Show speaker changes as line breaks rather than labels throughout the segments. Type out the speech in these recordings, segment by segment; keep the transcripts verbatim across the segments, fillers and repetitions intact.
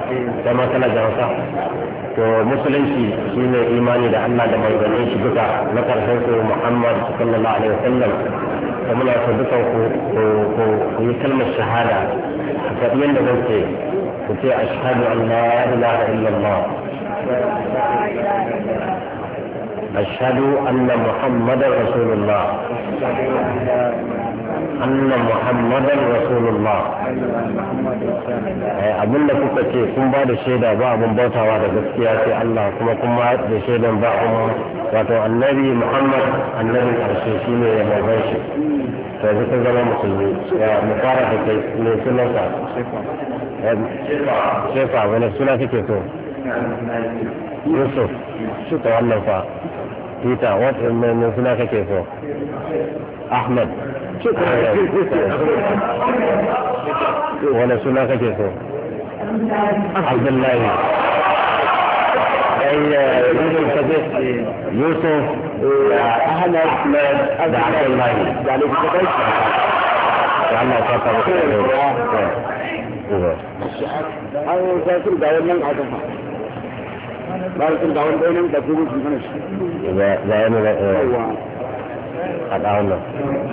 كما كان جوسا to musulunci shine imani da Allah da manzannin shi duka na karshen su Muhammad sallallahu alaihi wasallam da muna so dukan ku ku yi kalmar shahada ku faɗi yadda zan ce ku ce ashhadu an la ilaha illallah ashhadu anna muhammadar rasulullah anna muhammadan rasulullah abinda kuka ce kun ba da shaida ba abin bautawa da gaskiya sai Allah kuma kuma da shaidan ba wato annabi muhammad annabin karshe shine ya magan shi to yanzu kun zama musulmi ya mu fara da kai ne sunanka shefa wani suna kake so yusuf shi ta wannan fa peter wata ne suna kake so ahmad wani suna kake so abdullahi yusuf kaje yusuf ahmad da abdullahi da ne kuka kai da Allah ya saka maka an sai sun da wannan adafa ba sun da wannan da kuma shi mana shi ba ba ne a ɗawon nan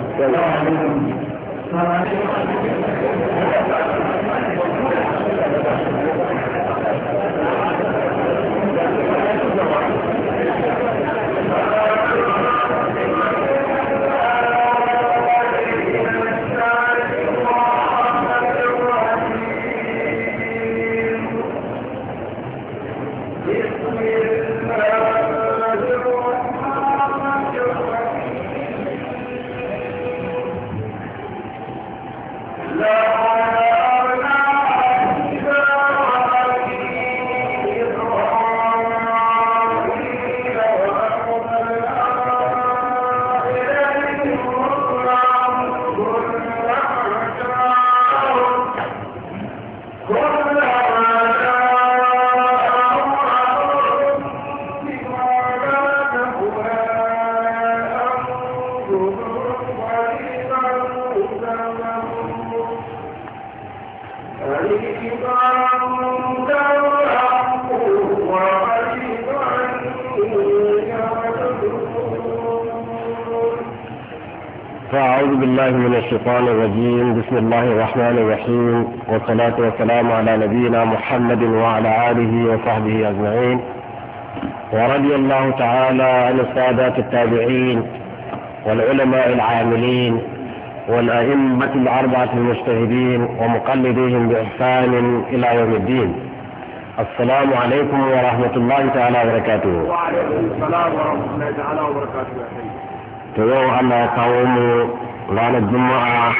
فأعوذ بالله من الشيطان الرجيم. بسم الله الرحمن الرحيم، والصلاة والسلام على نبينا محمد وعلى آله وصحبه أجمعين، ورضي الله تعالى عن السادات التابعين والعلماء العاملين والأئمة الأربعة المجتهدين ومقلديهم بإحسان إلى يوم الدين. السلام عليكم ورحمة الله تعالى وبركاته.
وعليكم السلام ورحمة الله تعالى وبركاته.
to yau Allah ya kawo mu ranar juma'a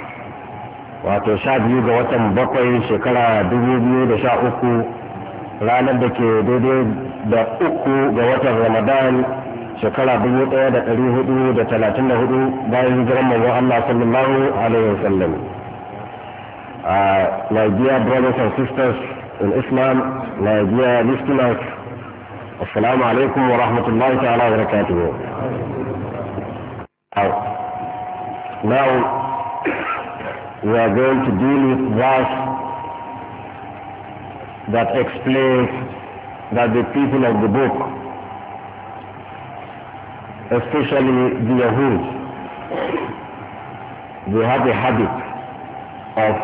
wato sha biyu ga watan bakwai shekara dubu biyu da sha uku, ranar da ke daidai da uku ga watan ramadan shekara dubu ɗaya da ɗari hudu da talatin da hudu bayan hijiran manzon Allah sallallahu alaihi wasallam. My dear brothers and sisters in Islam, my dear listeners, assalamu alaikum wa rahmatullahi ta'ala wa barakatuhu. Now we are going to deal with verse that explains that the people of the book, especially the Yahud, they have a habit of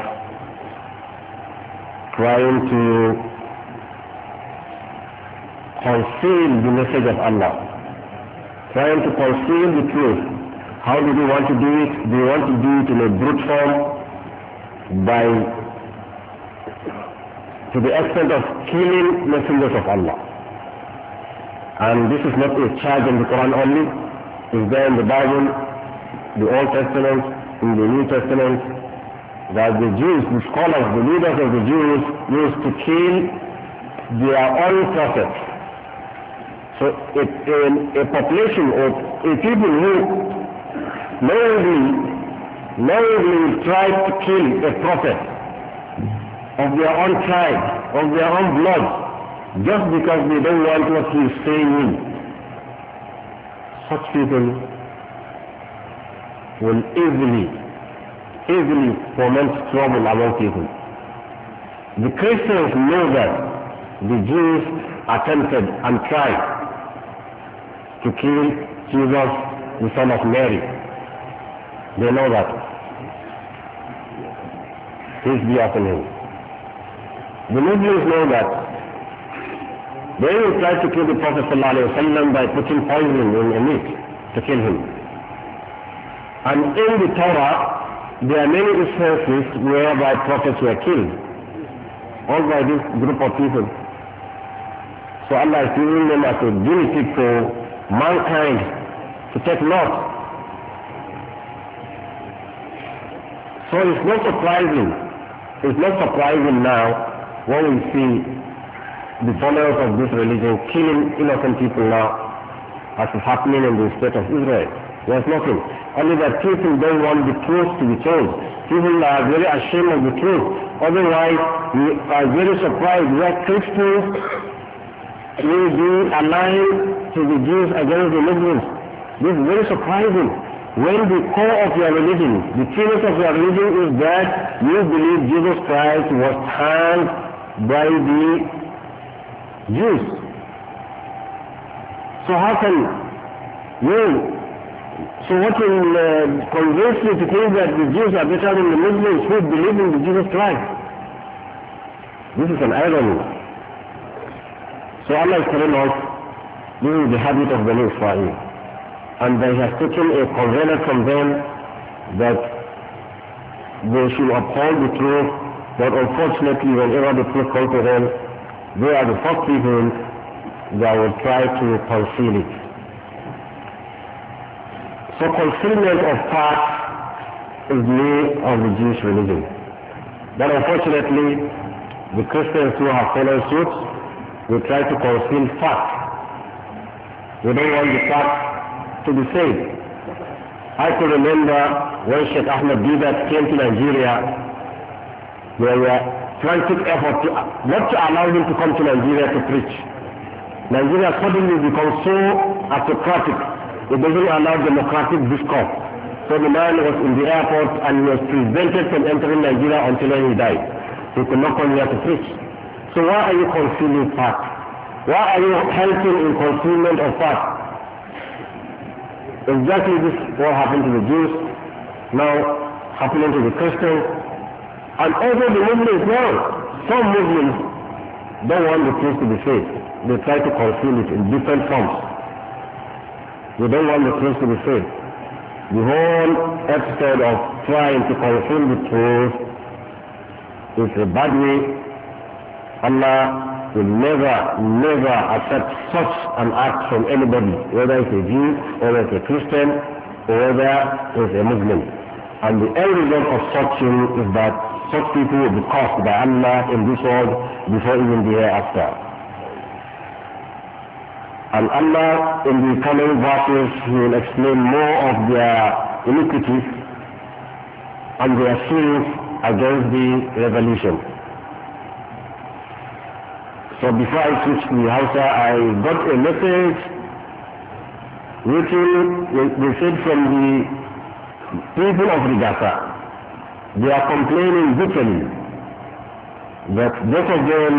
trying to conceal the message of Allah, trying to conceal the truth. How do they want to do it? They want to do it in a brute form by, to the extent of killing messengers of Allah. And this is not a charge in the Quran only. It's there in the Bible, the Old Testament, in the New Testament, that the Jews, the scholars, the leaders of the Jews used to kill their own prophets. So a, a, a population of a people who knowingly, knowingly tried to kill a prophet of their own tribe, of their own blood, just because they don't want what he is saying. Such people will easily, easily foment trouble among people. The Christians know that the Jews attempted and tried to kill Jesus, the son of Mary. They know that. Peace be upon him. The Muslims know that. They will try to kill the Prophet ﷺ by putting poison in a meat to kill him. And in the Torah, there are many instances whereby prophets were killed, all by this group of people. So Allah is using them as a guinea pig for mankind to take note. So it's not surprising, it's not surprising now when we see the followers of this religion killing innocent people now, as is happening in the state of Israel. There's nothing. Only that people don't want the truth to be told. People are very ashamed of the truth. Otherwise, we are very surprised that Christians will be aligned to the Jews against the Muslims. This is very surprising. When the core of your religion, the tenet of your religion is that you believe Jesus Christ was hanged by the Jews. So how can you, so what will uh, convince you to think that the Jews are better than the Muslims who believe in the Jesus Christ? This is an irony. So Allah is telling us, this is the habit of Bani Israel. And they have taken a covenant from them that they should uphold the truth, but unfortunately whenever the truth comes to them, they are the first people that will try to conceal it. So concealment of facts is the way of the Jewish religion. But unfortunately, the Christians who have followed suit will try to conceal facts. They don't want the facts to be said. I could remember when Sheikh Ahmed Didat came to Nigeria, there were frantic efforts to, not to allow him to come to Nigeria to preach. Nigeria suddenly becomes so autocratic, it doesn't allow democratic discourse. So the man was in the airport and was prevented from entering Nigeria until he died. He could not come here to preach. So why are you concealing facts? Why are you helping in concealment of facts? Exactly this is what happened to the Jews, now happening to the Christians, and also the Muslims now. Some Muslims don't want the truth to be said. They try to conceal it in different forms. They don't want the truth to be said. The whole episode of trying to conceal the truth is a bad way. Allah will never, never accept such an act from anybody, whether it's a Jew, whether it's a Christian, or whether it's a Muslim. And the end result of such thing is that such people will be cursed by Allah in this world before even the hereafter. And Allah, in the coming verses, He will explain more of their iniquities and their sins against the revolution. So before I switch to the Hausa, I got a message written, they said from the people of Rigasa. They are complaining bitterly that both of them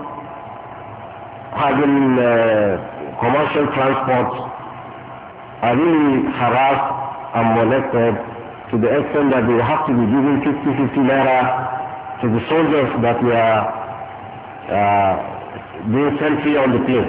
having uh, commercial transport are really harassed and molested to the extent that they have to be giving fifty fifty naira to the soldiers that were uh, being sent free on the plane.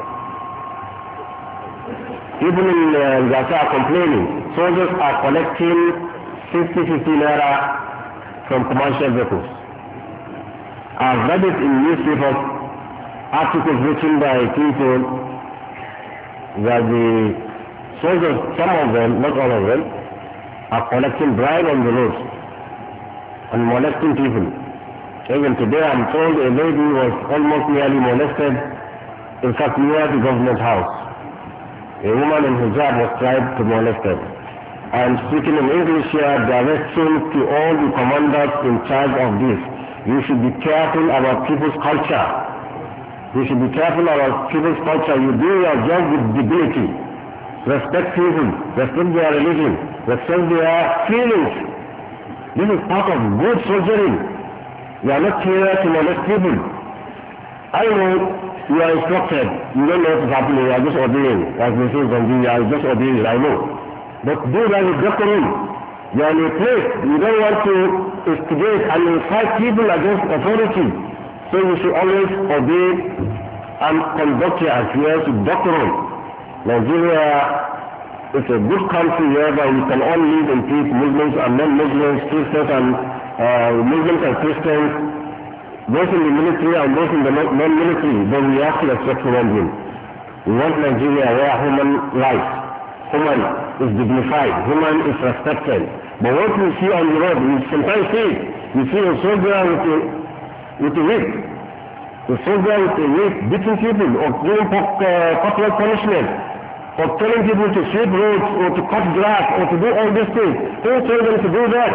People in uh, Gaza are complaining. Soldiers are collecting fifty fifty naira from commercial vehicles. I've read it in newspapers, articles written by people that the soldiers, some of them, not all of them, are collecting bribe on the roads and molesting people. Even today I'm told a lady was almost nearly molested, in fact near the government house. A woman in hijab was tried to molest her. I am speaking in English here, directing to all the commanders in charge of this. You should be careful about people's culture. You should be careful about people's culture. You do your job with dignity. Respect people, respect their religion, respect their feelings. This is part of good soldiering. You are not here to molest people. I know you are instructed. You don't know what is happening. You are just obeying. As we say, you are just obeying. I know. But do that with decorum. You are in a place. You don't want to instigate and incite people against authority. So you should always obey and conduct your affairs with decorum. Nigeria is a good country whereby we can all live in peace, Muslims and non-Muslims, Christians and uh, Muslims and Christians, both in the military and both in the non-military, but we have to respect human beings. We want Nigeria where human life, human is dignified, human is respected. But what we see on the road, we sometimes see, we see a soldier with a, with a whip, a soldier with a whip beating people or giving corporal uh, punishment, or telling people to sweep roads or to cut grass or to do all these things. Who told them to do that?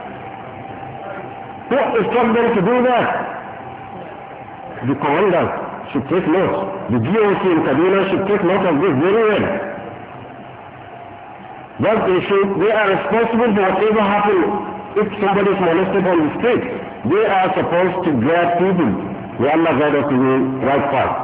Who instructed them to do that? The commanders should take note. The G O C in Kaduna should take note of this very well. But they should, they are responsible for whatever happens if somebody is molested on the street. They are supposed to guide people. May Allah guide us to the right path.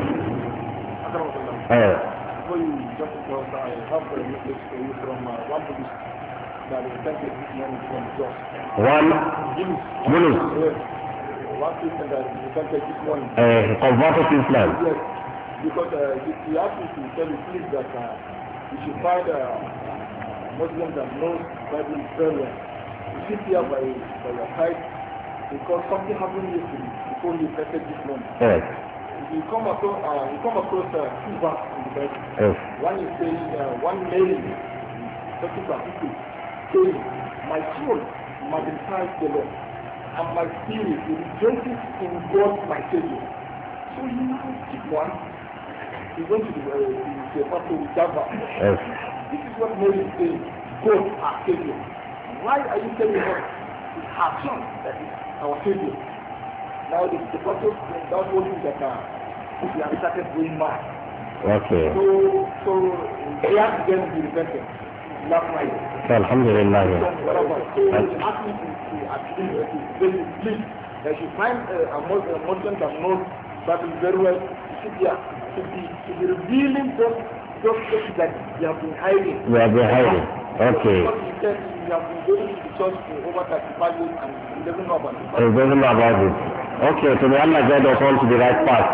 Uh,
Before you jump into us, I have a message for you from uh, one police that is sent this morning from Jos.
one,
Yunus.
Yunus.
Yes. One person that is sent this morning.
Uh, converted to Islam.
Yes. Because uh, he, he asked me to tell you please that uh, you should find a uh, Muslim that knows Bible very well. You sit here by, by your side because something happened yesterday before you tested this morning.
Yes.
You come across, uh, you come across uh, two verses in the Bible.
Yes.
One is saying, uh, one Mary, talking to people, saying, my soul magnifies the Lord, and my spirit rejoices in God my Savior. So you now pick one. He's going to the, uh, the Apostle Java.
Yes.
This is what Mary is saying, God our Savior. Why are you telling us it's her son that is our Savior? Now the Apostle, that told him that uh, he has started going mad.
Okay.
So, so he has to get to be repentant. Last night.
So, Alhamdulillah.
So, whatever. So he asked me to, to actually uh, to say, please, that you find uh, a Muslim, a Muslim that knows Bible very well, should be, should be, should be revealing those, those things that you have been hiding.
We have been hiding. Okay.
Because he said you have been going to the church for over thirty-five years and he doesn't know about it.
He doesn't know about it. Okay, so may Allah guide us on to the right path.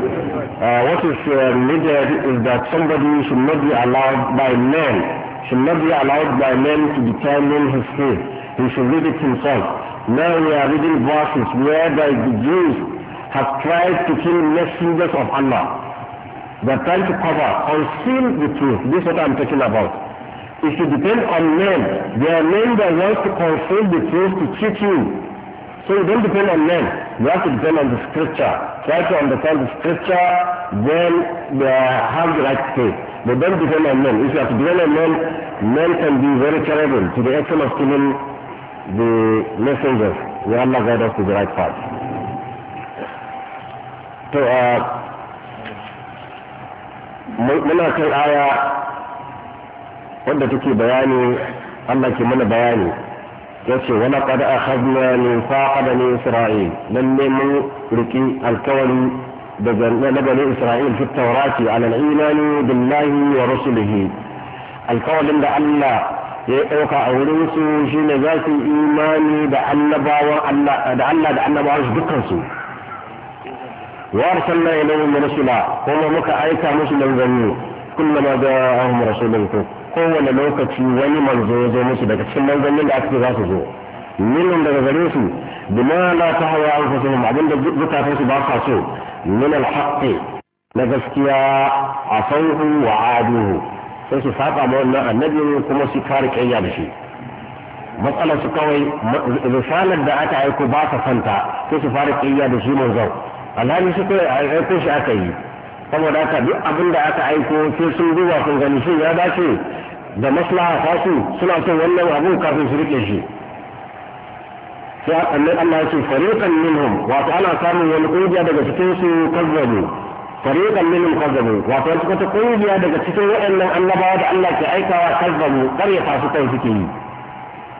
Uh, what is uh, needed is that somebody should not be allowed by men, should not be allowed by men to determine his faith. He should read it himself. Now we are reading verses whereby the Jews have tried to kill messengers of Allah. They are trying to cover, conceal the truth. This is what I'm talking about. If you depend on men, there are men that want to conceal the truth to cheat you. So you don't depend on men. You have to depend on the scripture. Try to understand the scripture, then they have the right faith. But don't depend on men. If you have to depend on men, men can be very terrible to the extent of killing the messengers. May Allah guide us to the right path. So, uh, muna kan aya wadda take bayani, Allah ke mana bayani. yace wala qad akhadna min faqad bani isra'il lalle mun riki alkawari daga na bani isra'il fi tawrati ala al-imani billahi wa rusulihi alkawarin da Allah ya dauka a wurin su shine za su imani da annabawan Allah da Allah da annabawan su dukkan su wa arsalna ilayhim rusula kuma muka aika musu manzanni kullama ja'ahum rasulun kowane lokaci wani manzo ya zo musu daga cikin manzannin da aka za su zo minhum daga gare su bima la tahwa anfusuhum abinda zukatan su ba sa so min alhaq na gaskiya afauhu wa aduhu sai su saba ma wannan annabi kuma su kare kayya da shi matsalar su kawai risalar da aka aiko ba ta fanta sai su fara kayya da shi manzo alhali su kai aiko shi aka yi saboda haka duk abin da aka aiko sai sun duba sun gani shi ya dace da maslaha ta su suna son wannan abu kafin su rike shi sai annabi Allah ya ce fariqan minhum wato ana samun wani kungiya daga cikin su kazzabu fariqan minhum kazzabu wato wata kungiya daga cikin waɗannan annabawa da Allah ke aikawa kazzabu kare ta su kai suke yi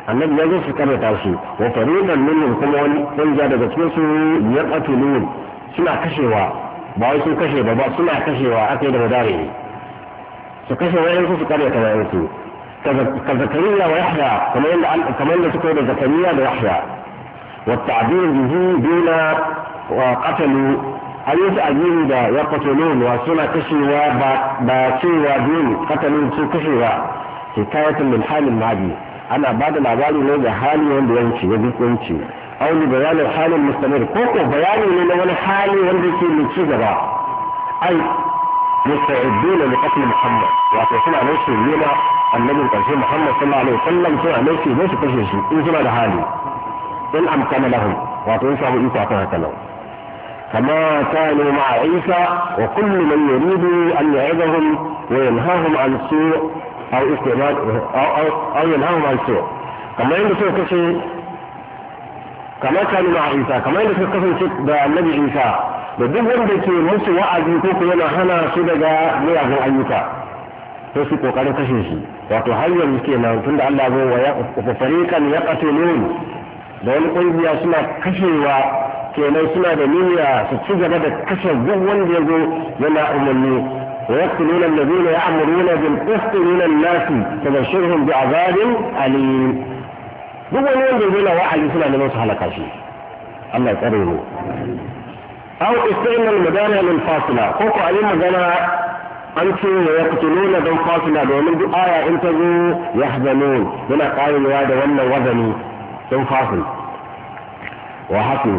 annabi ya zo su karanta shi wa fariqan minhum kuma wani danja daga cikin su yaqtulun suna kashewa ba wai sun kashe ba ba suna kashewa akai da madare su kashe wayan su su karanta wayan su ka zakariya wa yahya kamar yadda kamar yadda suka yi da zakariya da yahya wa ta'bir bihi duna wa qatalu ayyuka ajiri da yaqtulun wa suna kashewa ba ba cewa dun qatalun su kashewa hikayatun min halin madi ana ba da labari ne da hali wanda ya wuce ya wuce au ni bayanin halin mustamir ko ko bayani ne na wani hali wanda yake mai ci gaba ai musta'idun li qatl muhammad wato suna nan su nema annabin karshe muhammad sallallahu alaihi wasallam suna nan su ne su kashe shi in suna da hali in amkana lahum wato in samu iko akan haka nan kama kanu ma'a isa wa kullu man yuridu an ya'idahum wa yanhahum an su' أو استعمال أو أو أو ينهاهم عن السوء كما عند سوء كشي كما كان مع عيسى كما عند سوء كشي النبي عيسى بدون wanda ke musu wa'azi ko ko yana hana su daga miyagun ayyuka sai su kokarin kashe shi wato har yanzu kenan tunda Allah zo wa ya fariqan yaqtulun da wani kungiya suna kashewa kenan suna da niyya su ci gaba da kashe duk wanda ya zo yana umarni ويقتلون الذين يأمرون بالقسط من الناس فبشرهم بعذاب أليم duk wani wanda zai na wa'azi suna neman su halaka shi Allah ya tsare mu aw istinna al-madana lil fasila ko ko ayi magana an ce wa yaqtuluna dan fasila domin duk aya in ta zo yahzanun yana karewa da wannan wazani dan fasil wa hafu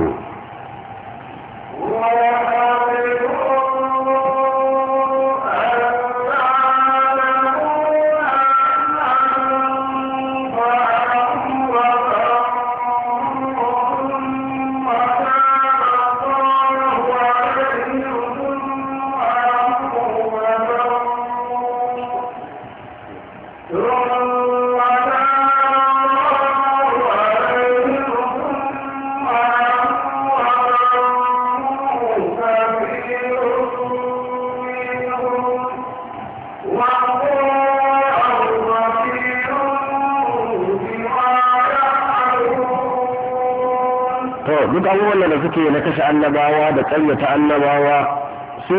duk abubuwan da suke na kashe annabawa da ƙaryata annabawa su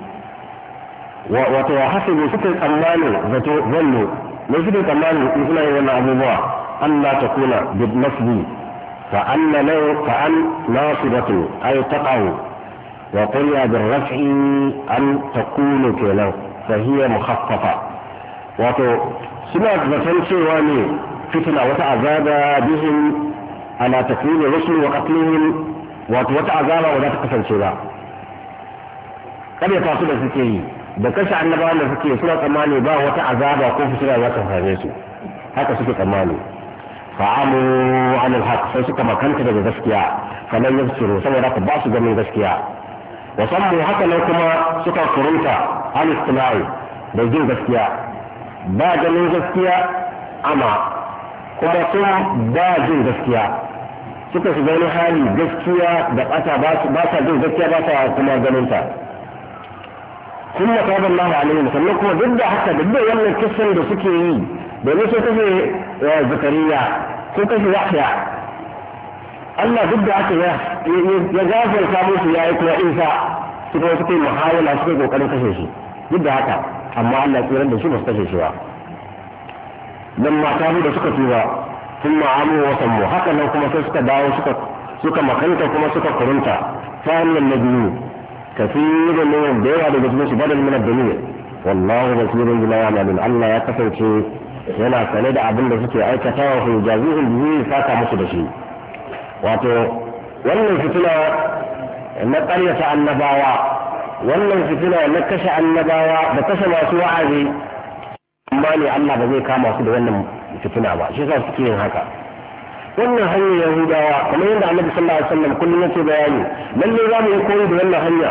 wato hasibu suke tsammanin zato zanno ne suke tsammanin in suna yin wannan abubuwa Allah ta kuna bi nasbi fa anna law fa an nasibatu ay taqaw wa qulya bil raf'i an takunu kenan fa hiya mukhaffafa wato suna zaton cewa ne fitina wata azaba bihim على تكوين الرسل وقتلهم وتعذابا ولا تكفل ba. kada ya tasu da suke yi da kashe annabawan da suke suna tsammani ba wata azaba ko fitina za ta same su haka suke tsammani fa'amu anil haq sai suka makanta daga gaskiya kamar yafsiru saboda ka ba su ganin gaskiya wa sammu haka nan kuma suka kurunta al istimai da jin gaskiya ba ganin gaskiya amma kuma sun ba jin gaskiya suka shiga wani hali gaskiya da ɓata ba sa jin gaskiya ba sa kuma ganin ta sun na taɓa Allah alaihim sannan kuma duk da haka duk da wannan kisan da suke yi domin sun kashe zakariya sun kashe yahya Allah duk da haka ya gafarta musu ya yi kuma isa su kuma suke muhawala suke kokarin kashe shi duk da haka amma Allah ya tsirar da shi ba su kashe shi ba dan mata da suka tuba sun ma'amu wa sammu haka nan kuma sai suka dawo suka suka makanta kuma suka kurunta ta hanyar na biyu kafirun min da yawa daga cikin su badal min ad-dunya wallahu basirun bima ya'malun Allah ya kasance yana sane da abin da suke aikatawa ko jazihul bihi saka musu da shi wato wannan fitina na ƙaryata annabawa wannan fitina na kashe annabawa da kashe masu wa'azi amma ne Allah ba zai kama su da wannan fitina ba shi yasa suke yin haka wannan hanyar yahudawa kamar yadda annabi sallallahu alaihi wasallam kullum yake bayani lalle za mu yi koyi da wannan hanya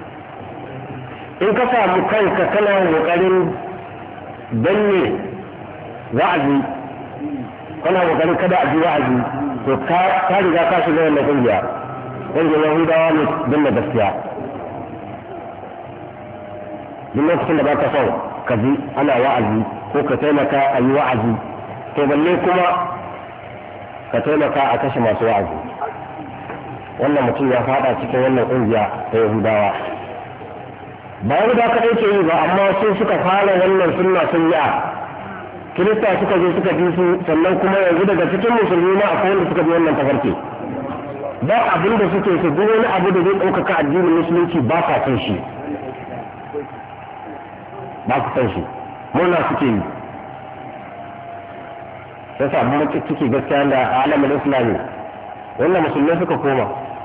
in ka samu kanka kana kokarin danne wa'azi kana kokarin kada a ji wa'azi to ka ka riga ka shiga wannan kungiya wanda yahudawa ne danna gaskiya duk lokacin da baka son ka ji ana wa'azi ko ka taimaka a yi wa'azi to balle kuma ka taimaka a kashe masu wa'azi. Wannan mutum ya fada cikin wannan ƙungiya ta Yahudawa. Ba Yahuda kaɗai ke yi ba, amma sai suka fara wannan sunna sun yi a Kirista suka zo suka bi su, sannan kuma yanzu daga cikin musulmi ma akwai wanda suka bi wannan tafarki. Ba abin da suke su duk wani abu da zai ɗaukaka addinin musulunci ba sa son shi. Ba su son shi. Murna suke yi. Sai sa mun ciki gaskiya da alamin Islami. Wannan musulmai suka koma.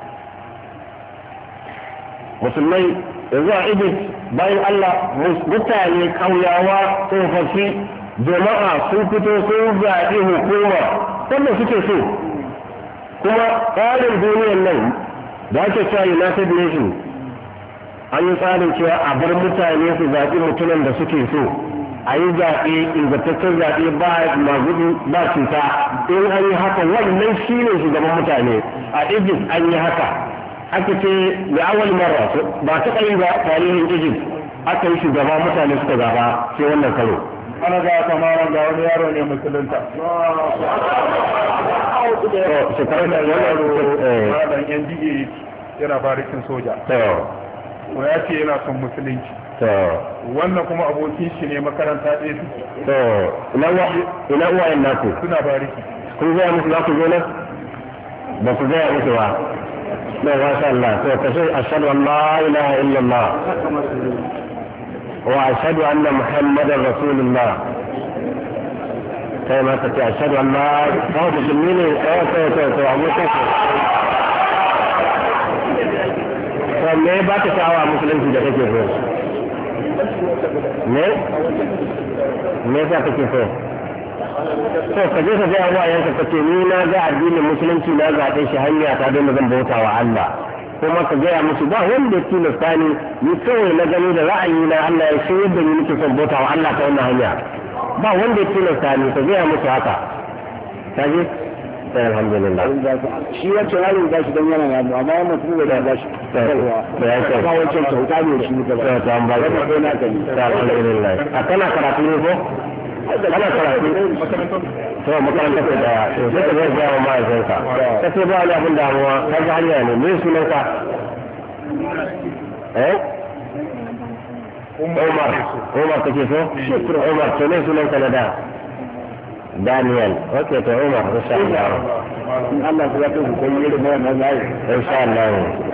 Musulmai yanzu a Egypt bayan Allah mutane kauyawa tsofaffi jama'a sun fito sun zaɓi hukuma wanda suke so. Kuma tsarin duniyar nan da ake cewa United Nations an yi tsarin cewa a bar mutane su zaɓi mutumin da suke so. A yi zaɓe ingantaccen zaɓe ba magudu ba cuta. In an yi haka wannan shi ne shugaban mutane. A Egypt an yi haka aka ce da awal mara ba ta kai ba tarihin Egypt aka yi shugaba mutane suka zaɓa sai wannan karo.
Ana ga kamaran ga wani yaro ne musulunta.
Shekarar da
yaro da N D A yana barikin soja. Ko ya ce yana son musulunci. Wannan kuma abokin shi ne makaranta ɗaya su.
Ina uwayen naku?
Suna bariki.
Kun gaya musu za ku zo nan? Ba ku gaya musu ba. Na masha Allah. To kashe ashhadu an la ilaha illallah wa ashhadu anna muhammadan rasulullah. Kai ma ka ce ashhadu an la ilaha illallah. Eh to to to abokin ku. To me ba ta sha'awa musulunci da kake so? Me? Me yasa kake so? To ka je ka ga wayanka ka ce ni na ga addinin musulunci na zaɓe shi hanya ta don zan bauta wa Allah. Kuma ka gaya musu ba wanda ya tilasta ni ni kawai na gani da ra'ayi na Allah ya shirya da ni nake son bauta wa Allah ta wannan hanya. Ba wanda ya tilasta ni ka gaya musu haka. Ka ji? Sai alhamdulillah.
Shi wacce yaron gashi dan yana yamu amma wannan kuma da gashi.
Da ya ce.
Ba wancan kyauta ne shi gaba.
Sai ta an ba ka. Sai alhamdulillah. A kana karatu ne ko? Kana karatu. To makaranta ce da sai ka zai ga ma yanka. Ka ce ba wani abin damuwa ka ga hanya ne me sunan ka? Eh? Umar. Umar kake so? Umar to ne sunan ka na da? Daniel. Okay to Umar insha Allah.
Allah ya kai ku yi da wannan zai.
Insha Allah.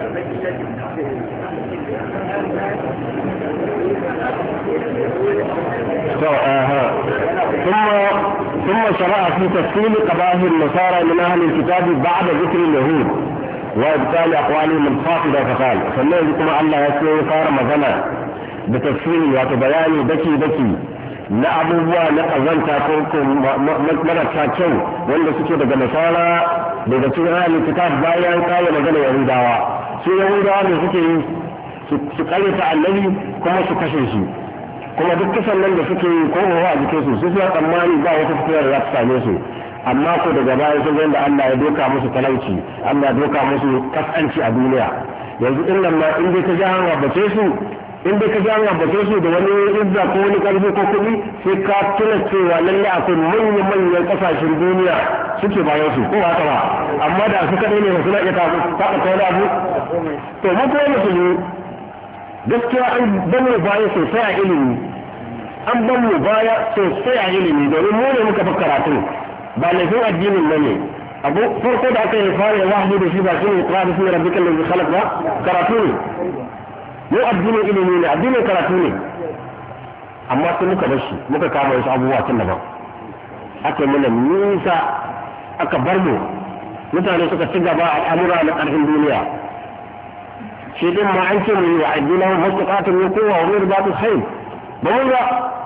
ثم ثم شرع في تفصيل قبائل النصارى من اهل الكتاب بعد ذكر اليهود وابطال اقوالهم الخاطئه فقال فالله كما الله يسوع صار مثلا بتفصيل وتبيان بكي بكي na abubuwa na ƙazanta ko marasa kyau wanda suke daga nasara daga cikin ahalin kitab bayan kawo magana yahudawa su yahudawa ne suke yi su karyata annabi kuma su kashe shi kuma duk kisan nan da suke yi ko a jikin su su suna tsammani ba wata fitowar za ta same su amma ko daga baya sun da Allah ya doka musu talauci Allah ya doka musu kaskanci a duniya yanzu in nan ma in dai ka ji an rabbace su in dai ka ji an rabbace su da wani izza ko wani karfi ko kuɗi sai ka tuna cewa lalle akwai manyan manyan kasashen duniya suke bayan su ko haka ba amma da su kaɗai ne ba suna iya taɓa wani abu to mu kuma musulmi gaskiya an ban mu baya sosai a ilimi an ban mu baya sosai a ilimi domin mu ne muka fi karatu ba laifin addinin ba ne abu farko da aka yi fara wahayi da shi ba shi ne kira da sunan rabbikan da khalaq ba karatu ne mu addinin ilimi ne addinin karatu ne amma sai muka bar shi muka kama wasu abubuwa tun daban aka yi mana nisa aka bar mu mutane suka ci gaba al'amura na ƙarfin duniya shi din ma an ce mu wa addina mustaqatun min quwwa wa min batil khayr ba mun ga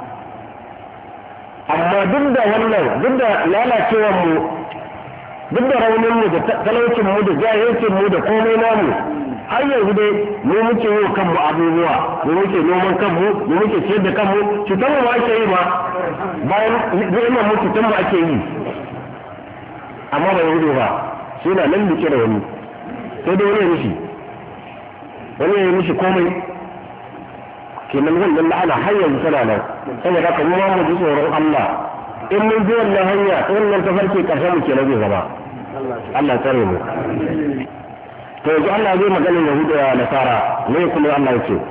amma duk da wannan duk da lalacewar mu duk da raunin mu da talaucin mu da jahilcin mu da komai namu har yanzu dai mu muke yi kanmu abubuwa mu muke noman kanmu mu muke ciyar da kanmu cutar mu ake yi ma bayan ni'imar mu cutar mu ake yi amma ba yanzu ba shi na nan duke da wani sai dai wani ya mishi wani ya mishi komai kenan wannan la'ana har yanzu tana nan saboda haka mu ma mu ji tsoron Allah in mun ji wannan hanya ta wannan tafarki karshen mu kenan zai zama Allah tsare mu to yanzu Allah zai magana Yahudu da Nasara ne kuma Allah ya ce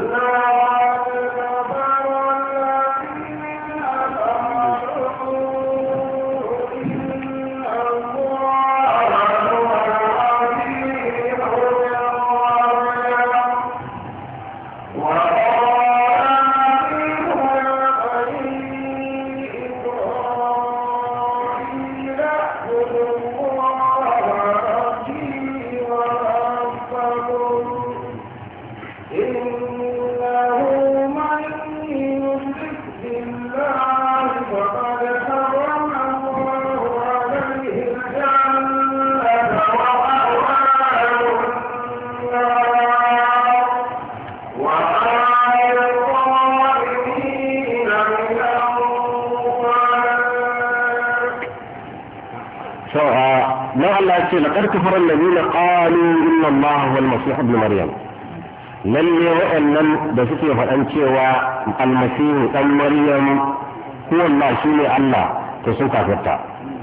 لقد كفر الذين قالوا إن الله هو المسيح ابن مريم لن وأن بسكي فالأنشي والمسيح ابن مريم هو الله شيني الله تسوكا فتا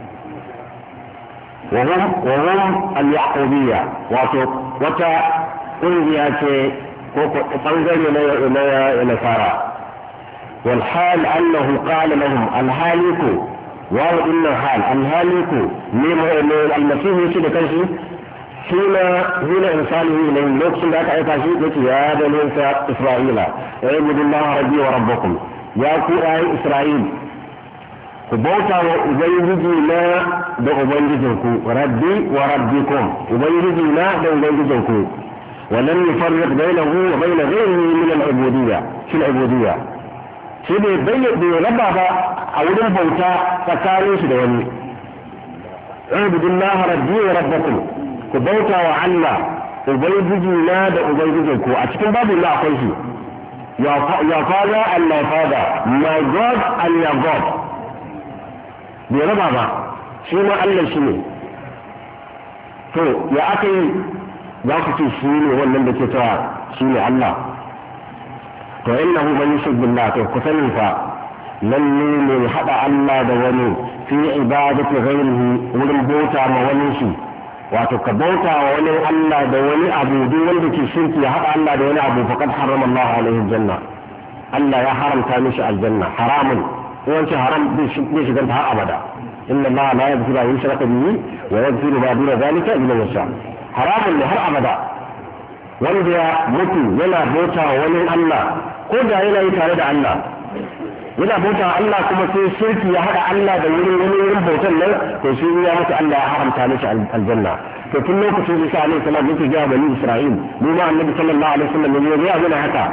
وهم وهم اليعقوبية وتا قنجية تنظر إلى نصارى والحال أنه قال لهم الهالك واو إن الحال الهالك من المسيح يشي كنشي حين هنا إنسانه إليه لوكسن ذاك أي كاشي يتي يا بني إسرائيل اعبدوا الله ربي وربكم يا كو أي إسرائيل كبوتا وأبنجي لا بأبنجيكم ربي وربكم أبنجي لا بأبنجيكم ولم يفرق بينه وبين غيره من العبودية في العبودية shi bai bai raba ba a wurin bauta tsakanin shi da wani ubudullah rabbi wa rabbakum ku bauta wa Allah ubangiji na da ubangijin ku a cikin babu Allah akwai shi ya father and my father my God and your God bai raba ba shi ma Allah shi ne to ya aka yi za ku ce shi ne wannan da ke cewa shi ne Allah فإنه من يشرك بالله كسنف لن يحدى الله دوني في عبادة غيره ولن بوتا مونيشي وتكبوتا ولن الله دوني أبو دون بك شرك يحدى الله دوني أبو فقد حرم الله عليه الجنة الله يا حرم تامش الجنة حرام وانت حرام بيش قلتها أبدا إن الله لا يغفر أن يشرك به ويغفر ما دون ذلك لمن يشاء حرام لهر أبدا wanda ya mutu yana bauta wa wani Allah ko da yana yi tare da Allah yana bauta wa Allah kuma sai shirki ya haɗa Allah da wurin wani wurin bautan nan to shi ya mutu Allah ya haramta mishi aljanna to tun lokacin Isa alaihi salam yake ga bani Isra'il mu ma annabi sallallahu alaihi wasallam ne ya ga haka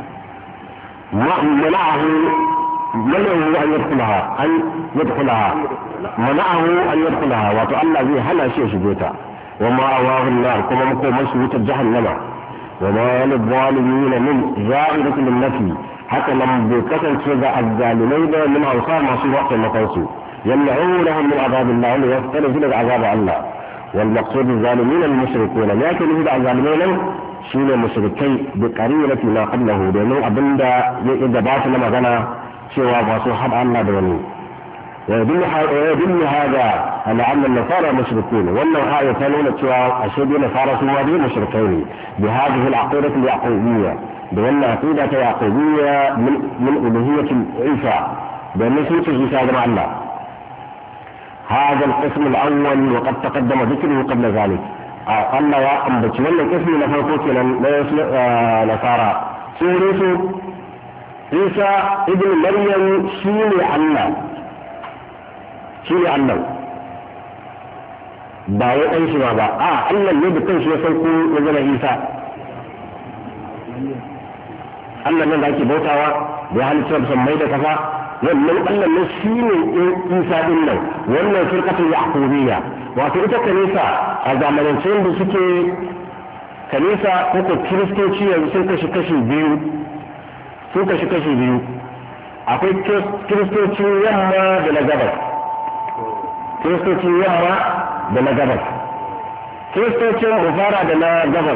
mana'ahu mana'ahu an yadkhulaha an yadkhulaha mana'ahu an yadkhulaha wato Allah zai hana shi ya shige ta wa ma awahu an-nar kuma mako mashi wutar jahannama وما للظالمين من زائرة النفي حتى لم بكثن كذا الظالمين من أوصار مصير وقت المقوسي يمنعونهم من عذاب الله ويختلفون عذاب الله والمقصود الظالمين المشركون لكن إذا الظالمين شين المشركين بقرينة ما قبله لأنه أبدا إذا باتنا مثلا سوى فصوحب الله دوني ويدل هذا على أن النصارى مشركون وأنه آية تنون سوى أشهد النصارى سوى مشركين بهذه العقيدة اليعقوبية بأن عقيدة يعقوبية من من ألوهية عيسى بأن نسوة عيسى مع الله هذا القسم الأول وقد تقدم ذكره قبل ذلك الله يا أم بتولى القسم لفوقك نصارى سورة عيسى ابن مريم شيني الله shi ne Allah ba wai ɗan shi ba a Allah ne da kanshi ya sauko ya zama Isa Allah nan da ake bautawa da ya halitta musammai da kafa wannan Allah ne shi ne Isa din nan wannan firqatul yaqubiyya wato ita kanisa a zamanancin da suke kanisa ko ko kiristoci yanzu sun kashi kashi biyu sun kashi kashi biyu akwai kiristocin yamma da na gabas kiristocin yamma da na gabas kiristocin bufara da na gabas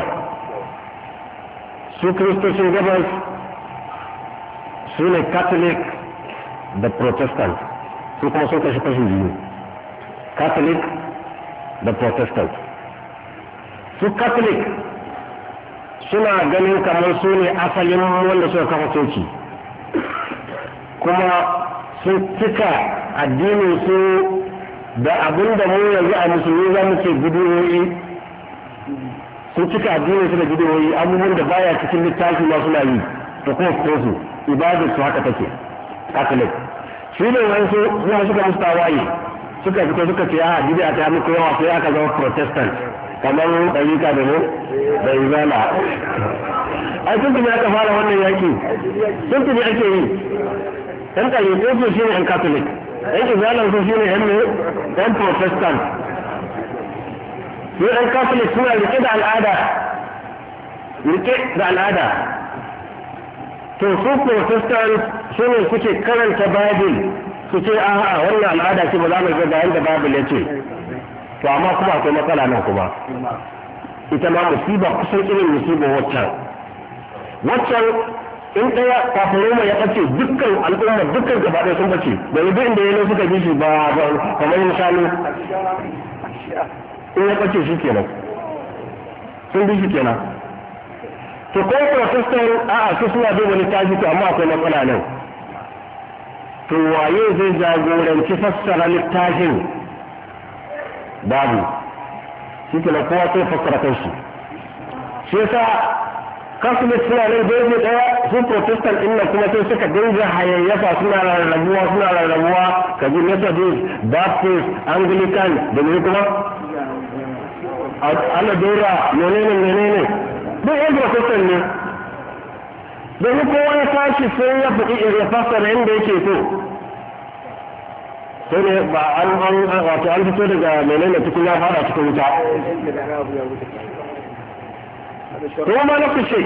su kiristocin gabas su ne catholic da protestant su kuma sun kashi kashi biyu catholic da protestant. Su catholic suna ganin kamar su ne asalin wanda suka kafa coci, kuma sun cika addinin su da abin da mu yanzu a musulmi za mu ce bidiyoyi, sun cika addinin su da bidiyoyi, abubuwan da baya cikin littafi ma suna yi da kuma su ibadar su haka take catholic. Shi ne wani su kuma suka musu tawaye suka fito suka ce a bid'a ta muku yawa sai aka zama protestant kamar ɗarika da mu da izala. Ai sun tuni aka fara wannan yaki, sun tuni ake yi. Yan ɗarika su shi ne yan catholic, yan izalan su shi ne yan ne yan protestant. Su yan catholic suna rike da al'ada, rike da al'ada. To su protestant su ne suke karanta bible su ce a wannan al'ada ce ba za mu ga ga yanda bible ya ce. To amma kuma akwai matsala nan kuma ita ma musiba kusan irin musibar waccan waccan in ɗaya kafin Roma ya ɓace dukkan al'umma dukkan gaba ɗaya sun ɓace da duk inda ya suka bi shi ba kamar yin shanu in ya ɓace shi kenan sun bi shi kenan. To ko protestant a'a su suna duba littafi to amma akwai matsala nan. To waye zai jagoranci fassara littafin? Babu. Shi ke kowa sai fassara kanshi. Shi yasa Catholic suna nan gefe ɗaya, su protestant ɗin nan kuma sai suka dinga hayayyafa suna rarrabuwa suna rarrabuwa kaji Methodist, Baptist, Anglican da ne kuma Aladora menene menene duk yan protestant ne. Domin kowa ya tashi sai ya faɗi ya fassara inda yake so. Sai ne ba an an wato an fito daga menene cikin ya fara cikin wuta. Kuma ma na kushe.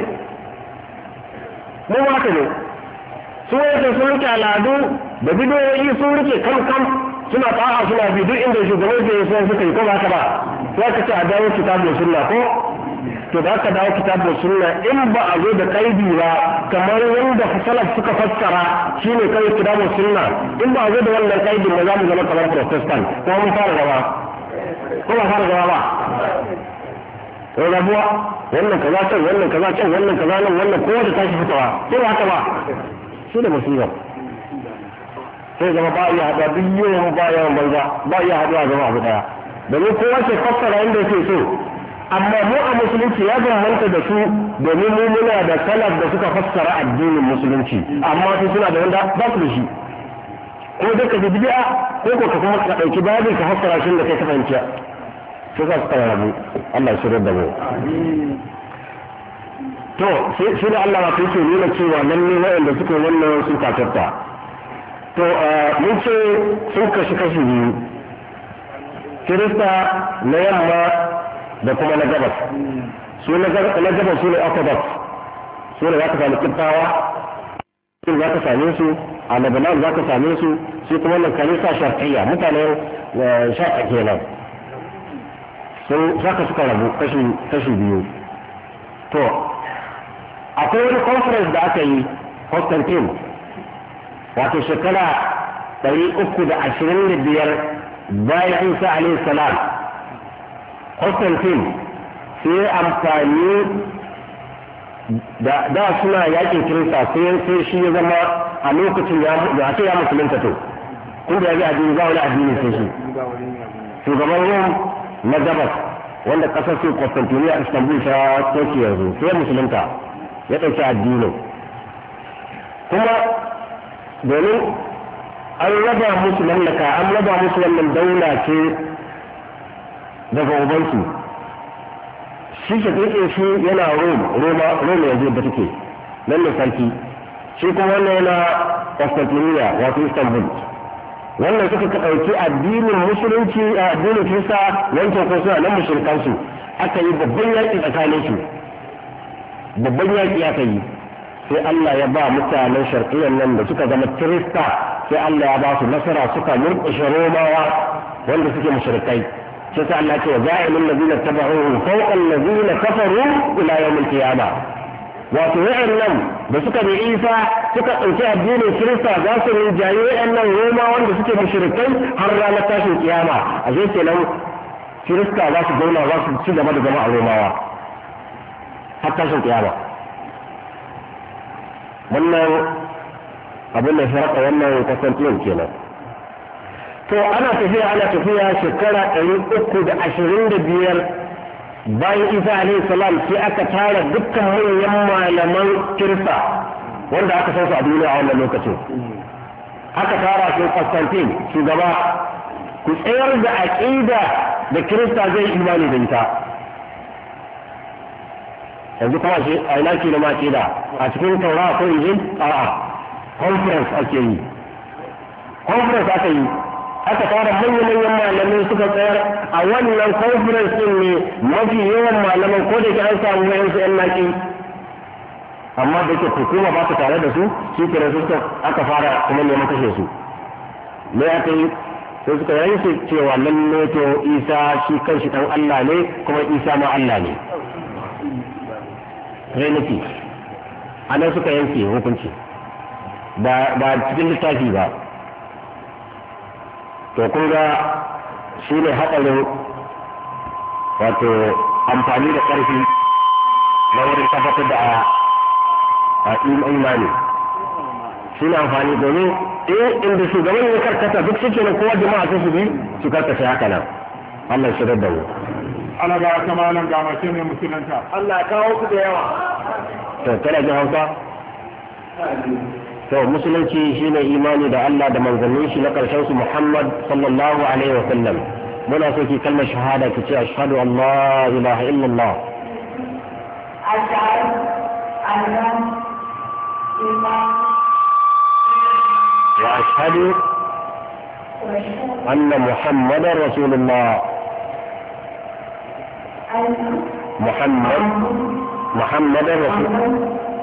Mu ma haka ne. Su yake sun rike al'adu da bidiyoyi sun rike kam kam suna ta'a suna bi duk inda shugaban ke so suka yi ko ba haka ba. Sai ka ce a dawo kitabun sunna ko to da aka dawo kitabun sunna in ba a zo da kaidi ba kamar yadda salaf suka fassara shine kai kitabun sunna in ba a zo da wannan kaidin ba za mu zama kamar protestant ko mun fara gaba ko ba fara gaba ba ko rabuwa wannan kaza can wannan kaza can wannan kaza nan wannan kowa da tashi fitawa ko ba haka ba shi da musiba sai zama ba iya haɗuwa duk yawan ba yawan banza ba iya haɗuwa zama abu daya domin kowa ke fassara inda yake so. Amma mu a musulunci ya bambanta da su domin mu muna da salaf da suka fassara addinin musulunci amma su suna da wanda ba su da shi. Ko dai ka ji bid'a ko ko ka kuma ka dauki babin ka fassara shi da kai ka fahimci. Sai ka tsaya rabu Allah ya shirya da mu. To sai shi da Allah ma yake nuna cewa nan ne waɗanda suka wannan sun kafarta. To mun ce sun kashi kashi biyu. Kirista na yamma da kuma na gabas. Su na gabas su ne orthodox, su ne za ka sami kiftawa, su za ka same su a Lebanon za ka same su, su kuma na kanisa shafi'iyya mutanen shafa kenan. Sun zaka suka rabu kashi biyu. To akwai wani conference da aka yi Constantine wato shekara ɗari uku da ashirin da biyar bayan Isa alaihi salam. Constantine sai amfani da da suna yakin kirista sai sai shi ya zama a lokacin ya da sai ya musulunta to kun da yaji addini ba wani addini sai shi shugaban Rome na gabas wanda kasar su Constantine a Istanbul ta Turkey yanzu sai musulunta ya dauki addini kuma domin an raba musu mallaka an raba musu wannan daula ce daga ubansu shi ke tsike shi yana Rome Roma Rome yanzu da take nan ne sarki shi kuma wannan yana Constantinople wato Istanbul wannan suka ka ɗauki addinin musulunci a addinin Kirista wancan ko suna nan mushrikan su aka yi babban yaƙi tsakanin su babban yaƙi aka yi sai Allah ya ba mutanen sharqiyyan nan da suka zama Kirista sai Allah ya ba su nasara suka murƙushe Romawa wanda suke mushrikai sai sai Allah ya ce za'ilul ladina tabi'uhu fawqa alladhina kafaru ila yawm al-qiyamah wato wa'annan da suka bi Isa suka ɗauki addinin Kirista za su rinjaye wa'annan Roma wanda suke mushrikai har ranar tashin kiyama a zai kenan kirista za su zauna za su ci gaba da zama a romawa har tashin kiyama. wannan abin da shirka wannan kasantuwan kenan. to ana tafiya ana tafiya shekara ɗari uku da ashirin da biyar bayan isa alaihi salam sai aka tara dukkan manyan malaman kirista wanda aka san su a duniya a wannan lokacin. aka tara su Constantine shugaba, ku tsayar da aqida da kirista zai imani da ita. yanzu kuma shi a ina ke da aqida a cikin taura ko injil? a'a, conference ake yi. conference aka yi aka tara manyan manyan malamai suka tsayar a wannan conference din ne mafi yawan malaman ko da ke an samu wayansu yan naki, amma da ke hukuma ba ta tare da su shi ke suka aka fara kuma neman kashe su. me aka yi sai suka yanke cewa lalle to isa shi kanshi dan Allah ne kuma isa ma Allah ne. Trinity anan suka yanke hukunci ba ba cikin littafi ba. to kun ga shi ne haɗarin wato amfani da ƙarfi na wurin tabbatar da a imani. shi ne amfani domin eh inda shugaban ya karkata duk shi kenan kowa jama'a sun su bi su karkata haka nan. Allah shi da mu.
Allah ga kama nan ga mace ne musulunta. Allah ya kawo su da yawa.
to kana jin Hausa? to musulunci shine imani da Allah da manzannin shi na karshen su Muhammad sallallahu alaihi wa sallam. muna so ki kalmar shahada ki ce ashhadu an la ilaha illallah.
ashhadu an la ilaha
wa ashhadu anna muhammadar rasulullah. muhammad muhammadar rasulullah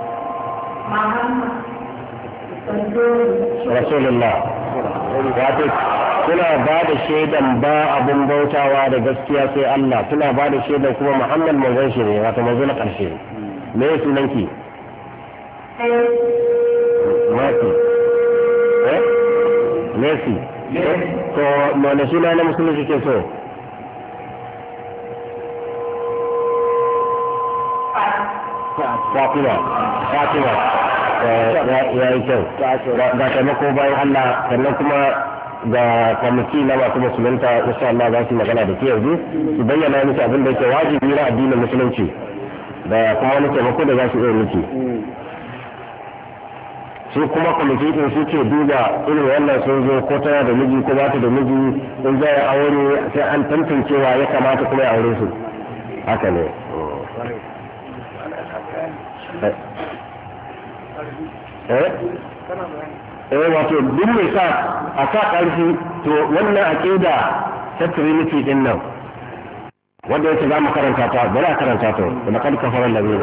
rasulullah. wato suna ba da shaidan ba abin bautawa da gaskiya sai Allah, suna ba da shaidan kuma Muhammad manzon shi ne, wato manzo na ƙarshe. me ya sunanki? Mati. eh Messi. to me suna na musulunci ke so? Fatima. Fatima. ya yi kyau ga taimako bayan Allah. sannan kuma ga kwamiti na masu musulunta insha Allah za su magana da ke yanzu su bayyana miki abin da yake wajibi na addinin musulunci da kuma wani taimako da za su iya miki. su kuma kwamiti din su ke duba irin wannan sun zo ko tana da miji ko ba ta da miji, in za a aure sai an tantancewa ya kamata kuma ya aure su. haka ne. eh eh wato duk mai sa a sa ƙarfi to wannan aqida ta Trinity din nan wanda yake za mu karanta ta bari a karanta ta da kan kafaran labina.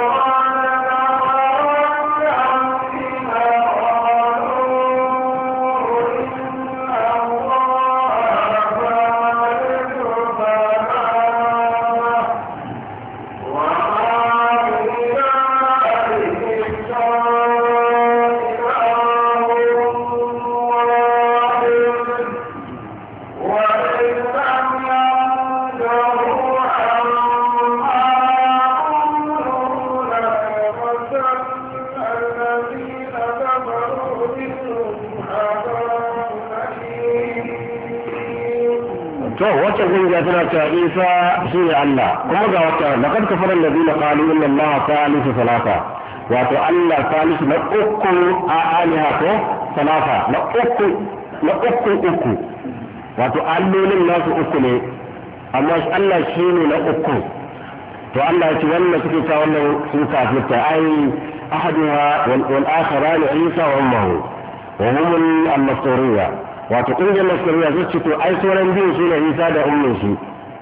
Isa shi ne Allah kuma ga wata laqad kafara alladhina qalu inna Allaha thalithu thalatha, wato Allah thalithu na uku a aliha ko thalatha na uku na uku uku, wato allolin nasu uku ne amma Allah shi ne na uku. to Allah ya ce wannan suke ta wannan sun kafirta ai ahaduha wal akharan Isa wa ummuhu wa hum al-nasriyya, wato kungiyar nasriyya zai ce to ai sauran biyu su ne Isa da ummun shi.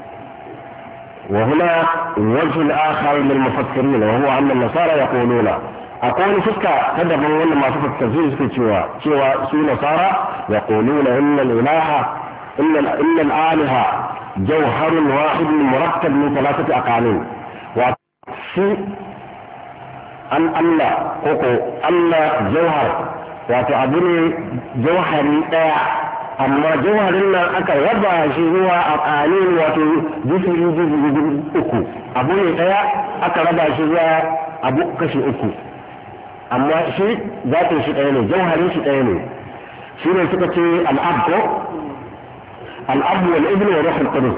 وهنا وجه آخر للمفكرين وهو أن النصارى يقولون أقول فكا هذا من ولا ما فكر تفسير سوى سوى سوى نصارى يقولون إن الإله إن إن الآلهة جوهر واحد مركب من ثلاثة أقانيم. وفي أن الله كوكو الله جوهر وتعبني جوهر amma jawharin nan aka raba shi zuwa a ƙanin wato jisiri jisiri uku abu ne ɗaya aka raba shi zuwa abu kashi uku amma shi zatin shi ɗaya ne jawharin shi ɗaya ne shi ne suka ce al'ab ko al'ab wal ibn wa ruhul qudus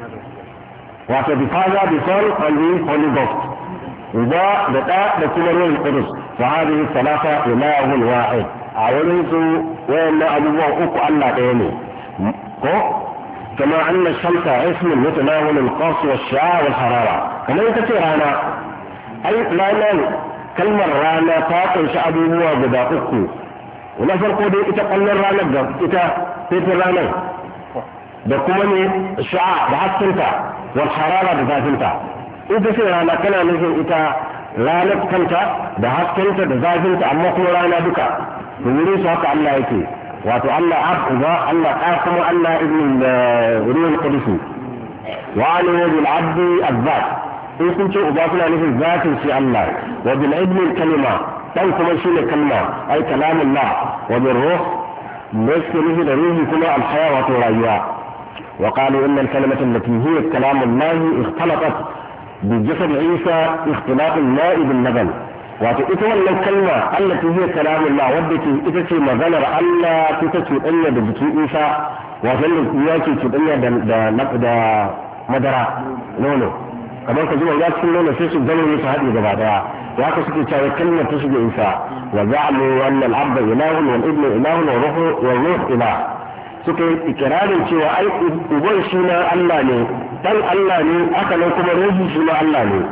wato the father the son and the holy ghost uba da ɗa da kuma ruhul qudus fa hadhihi thalatha ilahun wahid a wurin su wayannan abubuwan uku Allah ɗaya ne ko kama anna shamsa ismun mutanawil al-qas wa ash-sha'a wal harara kamar ita ce rana ai rana kalmar rana ta kunshi abubuwa guda uku na farko dai ita kallon ranar da ita sai ranar da kuma ne sha'a da haskinta wal harara da zafinta ita ce rana kana nufin ita ranar kanta da haskinta da zafinta amma kuma rana duka da wurin su haka Allah yake wato Allah uba Allah ɗa kuma Allah ibn ruhul qudus wa alihi bil abdi azzat in sun ce uba suna nufin zatin shi Allah wa bil ibn kalima dan kuma shine kalma ai kalamullah wa bil ruh da nufi da ruhi kuma al haya wato rayuwa wa qalu inna al kalimata allati hiya kalamullah ikhtalatat bi jasad Isa ikhtilaf al ma'i bil laban wato ita wannan kalma Allah ta zai kalamun Allah wadda ke ita ce maganar Allah ta ce danya da jikin Isa wato da ya ce ce danya da da madara nono kamar ka zuwa ya cikin nono sai su gano ne su haɗe gaba daya ya ka suke cewa kalmar ta shige Isa wa ja'alu anna al-abda ilahun wal ibnu ilahun wa ruhu wa ruh ilah suka yi ikirarin cewa ai uban shi na Allah ne dan Allah ne aka nan kuma ruhi shi na Allah ne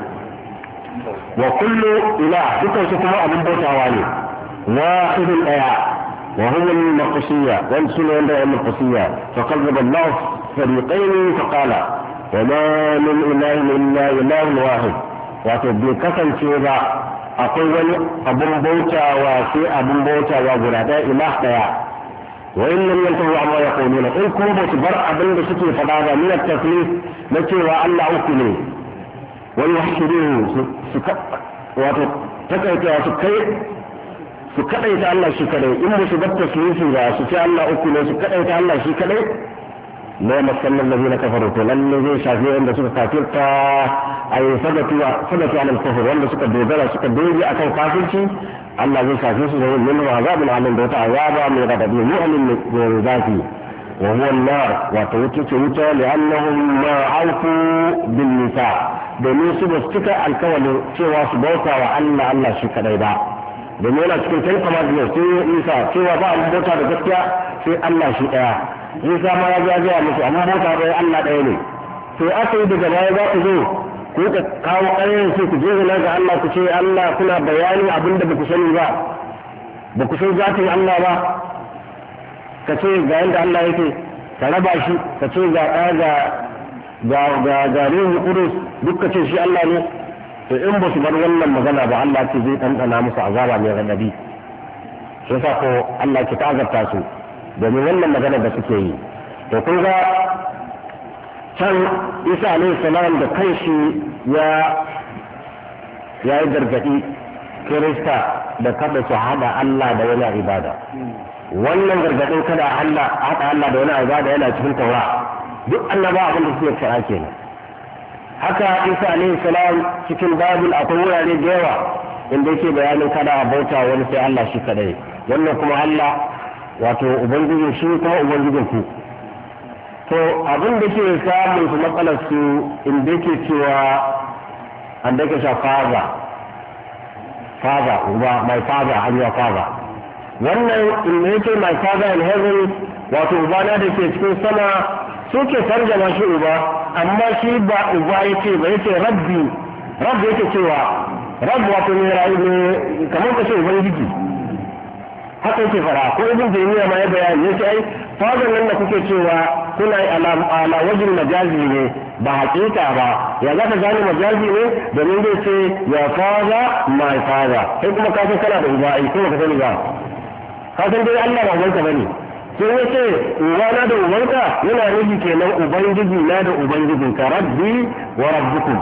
وكل إله ذكر سكما أبو بوتاواني واحد الآية وهم المقصية وانسلوا عند المقصية فقلب الله فريقين فقال وما من إله إلا إله واحد وتبدي كسن شيئا أقول أبو بوتا وفي أبو بوتا وبرادا إله ديا وإن لم ينتهوا عما يقولون إن كنت برأ بن بسكي فضادا من التكليف نتي وألا أكلي ويوحدوه wato takaita su kai su kadaita Allah shi kadai in musu batta su yi ba su ce Allah uku ne su kadaita Allah shi kadai la masallan ladina kafaru to lalle zai shafi wanda suka kafirta ay sadatu sadatu ala al-kufr wanda suka dogara suka doge akan kafirci Allah zai shafi su da wannan azabun alim da ta azaba mai radadi mu'min ne zafi wa huwa an-nar wa tawtu wuta li'annahum ma aufu bin nisa domin su ba su cika alkawalin cewa su bauta wa Allah Allah shi kadai ba domin yana cikin kai kamar da sai Isa cewa ba an bauta da gaskiya sai Allah shi daya Isa ma ya ga ya musu amma bauta da Allah daya ne to aka yi daga baya za ku zo ku ka kawo ƙarin sai ku je ga Allah ku ce Allah kuna bayani abinda ba ku sani ba ba ku san zatin Allah ba ka ce ga yanda Allah yake ka raba shi ka ce ga ga ga ga garin Qudus duk ce shi Allah ne to in ba su bar wannan magana ba Allah ce zai ɗanɗana musu azaba mai radadi shi yasa ko Allah ke ta'azarta su domin wannan magana da suke yi to kun ga can Isa alaihi salam da kanshi ya ya yi gargaɗi Kirista da kada su haɗa Allah da wani ibada wannan gargaɗin kada Allah haɗa Allah da wani ibada yana cikin Taura duk annaba abin da suke fara kenan haka Isa alaihi salam cikin Bible akwai wurare da yawa inda yake bayanin kada a bauta wani sai Allah shi kadai wannan kuma Allah wato ubangiji shi kuma ubangijin ku to abin da ke samun su matsalar su inda yake cewa an da ke sha father father uba my father and your father wannan inda yake my father in heaven wato ubana da ke cikin sama suke tarjama shi uba amma shi ba uba yake ba yake rabbi rabbi yake cewa rabbi wato ne rayu ne kamar ka ce ubangiji haka yake fara ko ibn taymiya ma ya bayani yace ai fadar nan da kuke cewa kuna ala ala wajin majazi ne ba hakika ba ya zaka gane majazi ne domin zai ce ya fada my father sai kuma ka san kana da uba ai ko ka sani ba ka san dai Allah ba ubanka bane sai ya ce ubana da ubanka yana nufi kenan ubangiji na da ubangijin ka rabbi wa rabbukum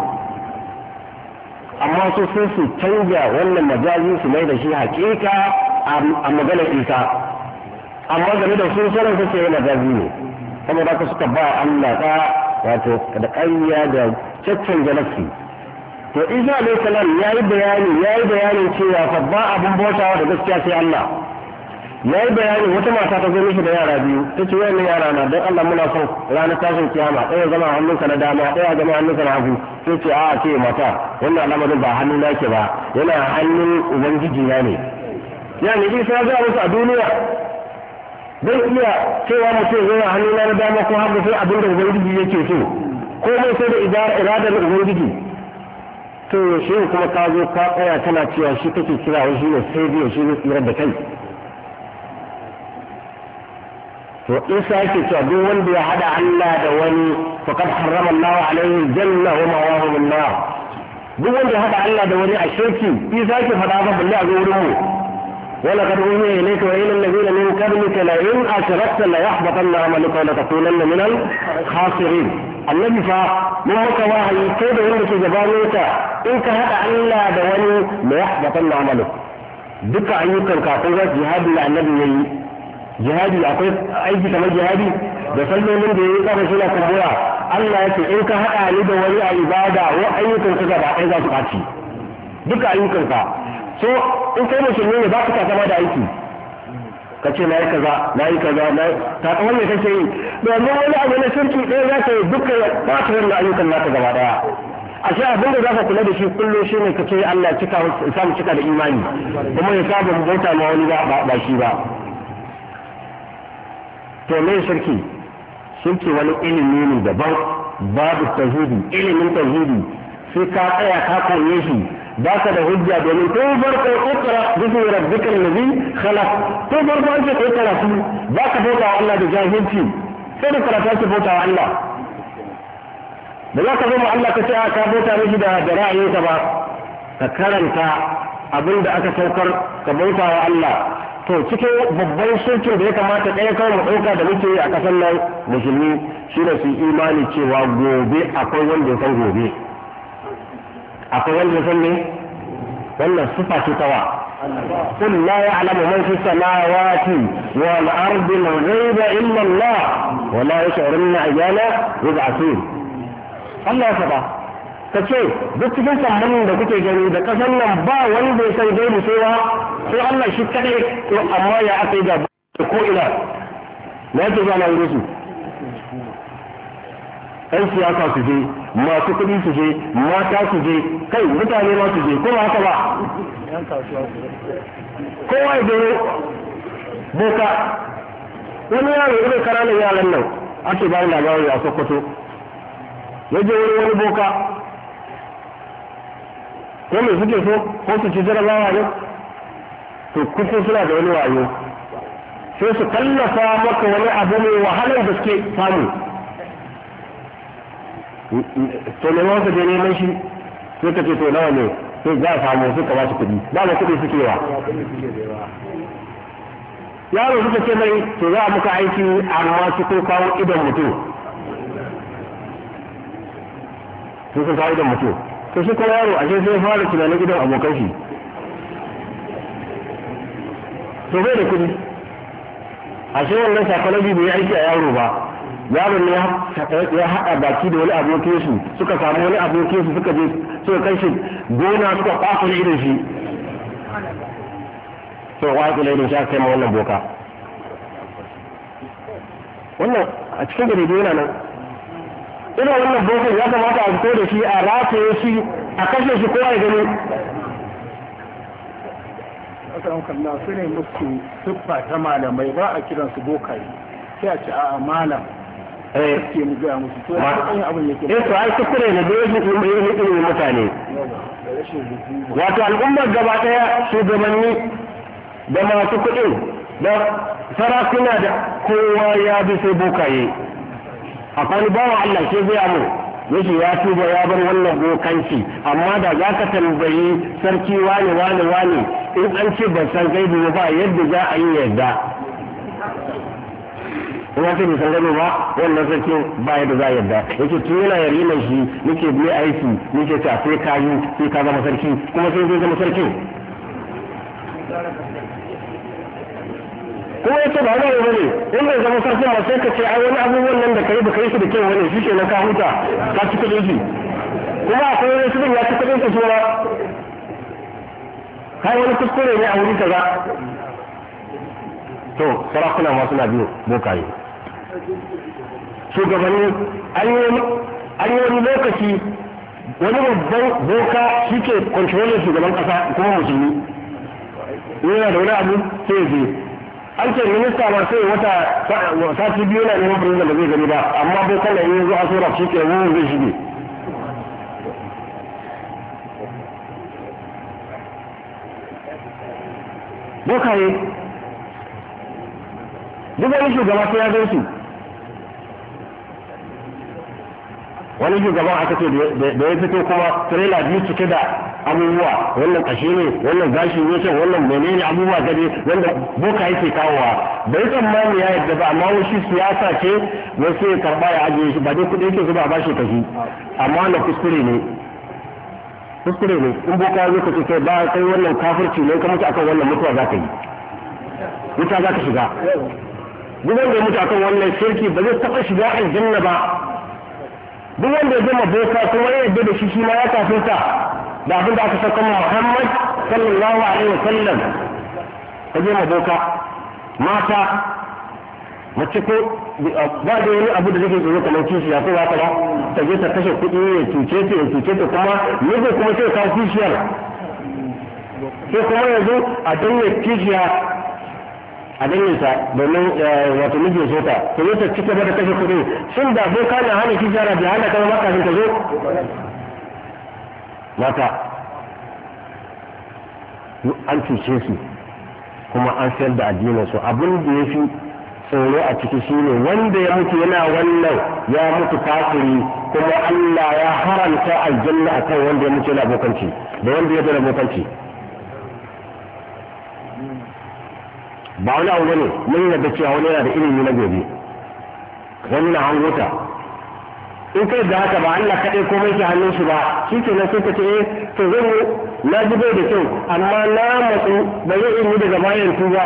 amma su sai su canja wannan majazi su mai da shi hakika a maganar Isa amma game da su sauran suke yana zazi ne saboda haka suka ba Allah ta wato da ƙarya da caccen nafsi. to Isa alayhi salam yayi bayani yayi bayanin cewa fa ba abun bautawa da gaskiya sai Allah. yayi bayani wata mata ta zo mishi da yara biyu tace wayannan yara na dan Allah muna son ranar tashin kiyama ɗaya zama hannunka na dama ɗaya zama hannunka na hagu sai ce a ce mata wannan al'amarin ba hannu nake ba yana hannun ubangiji na ne. yani Isa ya ga musu a duniya zai iya cewa mutum yana hannu na dama ko hagu sai abinda ubangiji yake so komai sai da iradar ubangiji. to shi kuma ka zo ka tsaya tana cewa shi kake kira wai shine sai biyo shi ne tsirar da kai. to Isa yake cewa duk wanda ya hada Allah da wani faqad harrama Allah alaihi aljanna wa mawahu an-nar. duk wanda ya hada Allah da wani a shirki Isa yake fada ba balle a zo wurin mu. ولقد أوحي إليك وإلى الذين من قبلك لئن أشركت ليحبطن عملك ولتكونن من الخاسرين. النبي فمن مكة وحي كيف عندك جبانك إنك هذا ألا دواني ليحبطن عملك. دك أيوكا كافرة جهاد النبي يي جهادي أقول أيدي كما جهادي بسلم من دي كما شلا كبويا الله يكي إنك هذا ألي دواني عبادة وأيوكا كذا بعيدا تقاتي دك أيوكا so in kai musulmi ne ba ka takama da aiki ka ce na yi kaza na yi kaza na takamar ne kake yi domin wani abu na shirki ɗaya za ka yi duka ya ɓata wannan ayyukan naka gaba ɗaya a shi abin da za ka kula da shi kullum shi ne ka ce Allah cika samu cika da imani kuma ya saba mu bauta ma wani ba shi ba. to me shirki shirki wani ilimi ne daban babu tauhidi ilimin tauhidi sai ka tsaya ka koye shi ذاك الهجة بمن توبر اقرأ باسم ربك الذي خلق توبر بأنت اقرأ فيه ذاك فوتا الله بجاهلتي سيدك رفاك فوتا الله بذاك فوتا الله كتاء كابوتا مجد درائي تبا فكرنك abin da aka saukar ka bauta wa Allah to cikin babban shirkin da ya kamata ɗaya kawai mu ɗauka da muke yi a ƙasar nan musulmi shi ne su imani cewa gobe akwai wanda ya san gobe akwai wanda san ne wannan sifa ce tawa qul la ya'lamu man fi samawati wal ardi al-ghaiba illa Allah wa la yash'uruna ayyana yub'athun. Allah ya faɗa kace duk cikin sammanin da kuke gani da kasan nan ba wanda ya san gaibi sai wa sai Allah shi kadai amma ya akai da ko ina na yake ga nan rusu ɗan siyasa su je masu kuɗi su je mata su je kai mutane ma su je ko ba haka ba kowa ya je boka wani yaro irin ƙananan yaran nan ake ba labari a Sokoto ya je wani wani boka ko me suke so ko su ci jarabawa ne to kusa suna da wani wayo sai su tallafa maka wani abu mai wahalar gaske samu to ne wanda je neman shi sai ka ce to nawa ne sai za a samu suka ba shi kuɗi ba da kuɗi suke wa yaro suka ce mai to za a muka aiki amma su ko kawo idon mutum su sun kawo idon mutum to shi kuma yaro ashe sai fara tunanin idon abokan shi to bai da kuɗi ashe wannan psychology bai aiki a yaro ba yaron ne ya haɗa baki da wani abokin su suka samu wani abokin su suka je suka kai shi gona suka kwakule irin shi to kwakule irin shi aka kai ma wannan boka wannan a cikin gari yana nan irin wannan bokan ya kamata a fito da shi a rataye shi a kashe shi kowa ya gani
akan kalla su ne musu siffa ta malamai ba a kiransu bokaye sai a ce a malam
eh
ke mu ga musu to ai abin yake
eh to ai kuskure ne da yake irin mutane wato al'ummar gaba daya shugabanni da masu kuɗi da sarakuna da kowa ya bi sai bokaye akwai bawa Allah ke zai amu yake ya tuba ya bar wannan bokanci amma da za ka tambayi sarki wane wane wane in an ce ban san gaibi ba yadda za a yi yadda kuma sai san gado ba wannan sarki ba yadda za a yadda yake tun yana yari mai shi nake biye aiki nake ta sai ka yi sai ka zama sarki kuma sai zai zama sarki kuma yace ba wani bane in bai zama sarki ba sai ka ce ai wani abubuwan nan da kai ba kai su da kyau wani shi kenan ka huta ka ci kudin shi kuma akwai wani su ya ci kudin su ma kai wani kuskure ne a wuri kaza to sarakuna ma suna biyo bokaye shugabanni an yi wani lokaci wani babban boka shi ke kontrolin shugaban kasa kuma musulmi yana da wani abu sai je an ce minista ma sai wata sati biyu na neman firin da zai gani ba amma bokan na yi zuwa sura shi ke wurin zai shige bokaye duk wani shugaba sai ya gan su wani shugaban aka ce da ya fito kuma trailer biyu cike da abubuwa wannan kashe ne wannan gashi ne ce wannan menene abubuwa gade wanda boka yake kawowa bai tsammani ya yadda ba amma wani siyasa ce wasu ya karba ya ajiye shi ba dai kudi yake zuba ba shi kashi amma na kuskure ne kuskure ne in boka zai ka ce kai ba kai wannan kafirci ne ka mutu akan wannan mutuwa za ka yi wuta za ka shiga duk wanda ya mutu akan wannan shirki ba zai taɓa shiga aljanna ba duk wanda ya zama boka kuma ya yarda da shi shi ma ya kafirta da abin da aka saka Muhammad sallallahu alaihi wasallam ka je ma boka mata mace ko ba da wani abu da zai tsoro kamar kishi ya ko ba ba ta je ta kashe kuɗi ya cuce ta ya cuce ta kuma yanzu kuma sai ka kishiyar sai kuma yanzu a danne kishiya a danne ta domin wato mijin so ta to zai ta cika da kashe kuɗi shin da boka na hana kishiya da hana kama maka ta zo mata an cuce su kuma an sayar da addinin su abin da ya fi tsoro a ciki shine wanda ya mutu yana wannan ya mutu kafiri kuma Allah ya haranta aljanna akan wanda ya mutu yana bokanci da wanda ya zara bokanci ba wani abu ne mun yadda cewa wani yana da ilimi na gobe wani na hangota in kai da haka ba Allah kaɗai komai ke hannun shi ba shi ke nan sai ka ce eh to zan yi na ji bai da kyau amma na matsu ba zai yi daga bayan tuba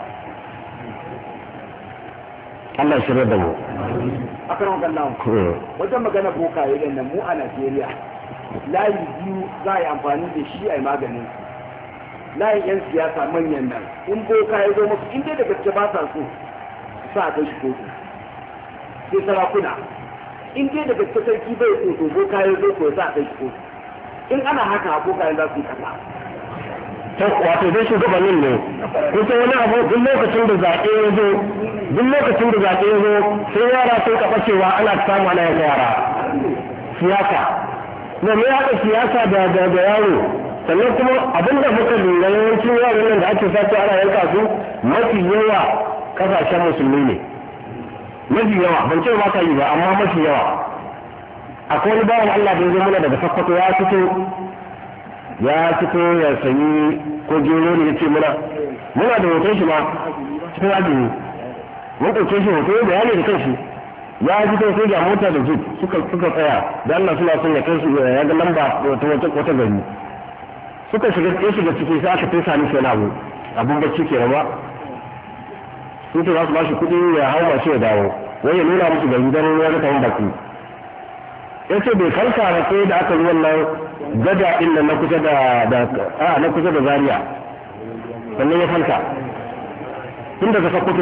Allah shirya da mu
akan wannan wajen magana bokaye din nan mu a Najeriya layi biyu za a yi amfani da shi a yi maganin layin yan siyasa manyan nan in boka ya zo musu in dai da gaske ba sa so sa kai shi kotu sai sarakuna in dai da gaske sarki bai so to boka ya zo ko sa kai shi kotu in ana haka boka ya za su yi kasa
wato dai shugabannin ne kusa wani abu duk lokacin da zaɓe ya zo duk lokacin da zaɓe ya zo sai yara sun kaɓa cewa ana samu ana yanka yara siyasa da me haɗa siyasa da da yaro sannan kuma abin da muka lura yawancin yaran nan da ake sace ana yanka su mafi yawa kasashen musulmi ne mafi yawa ban ce ba ka yi ba amma mafi yawa akwai wani bawan Allah da ya zo mana daga Sokoto ya fito ya fito ya sayi ko gero ne ya ce muna muna da hoton shi ma cikin azumi mun ɗauke shi hoto ya bayani da kanshi ya fito sai ga mota da jeep suka suka tsaya da Allah suna son ya kai su ya ga lamba wata wata wata gari suka shiga ya shiga ciki sai aka fesa mishi wani abu abun bacci ke ba sun ce za su ba shi kuɗi ya hau mashi ya dawo wai ya nuna musu gari don ya ga kamar baki ya ce bai farka ba sai da aka yi wannan gada ɗin nan na kusa da a na kusa da Zaria sannan ya farka tun daga Sokoto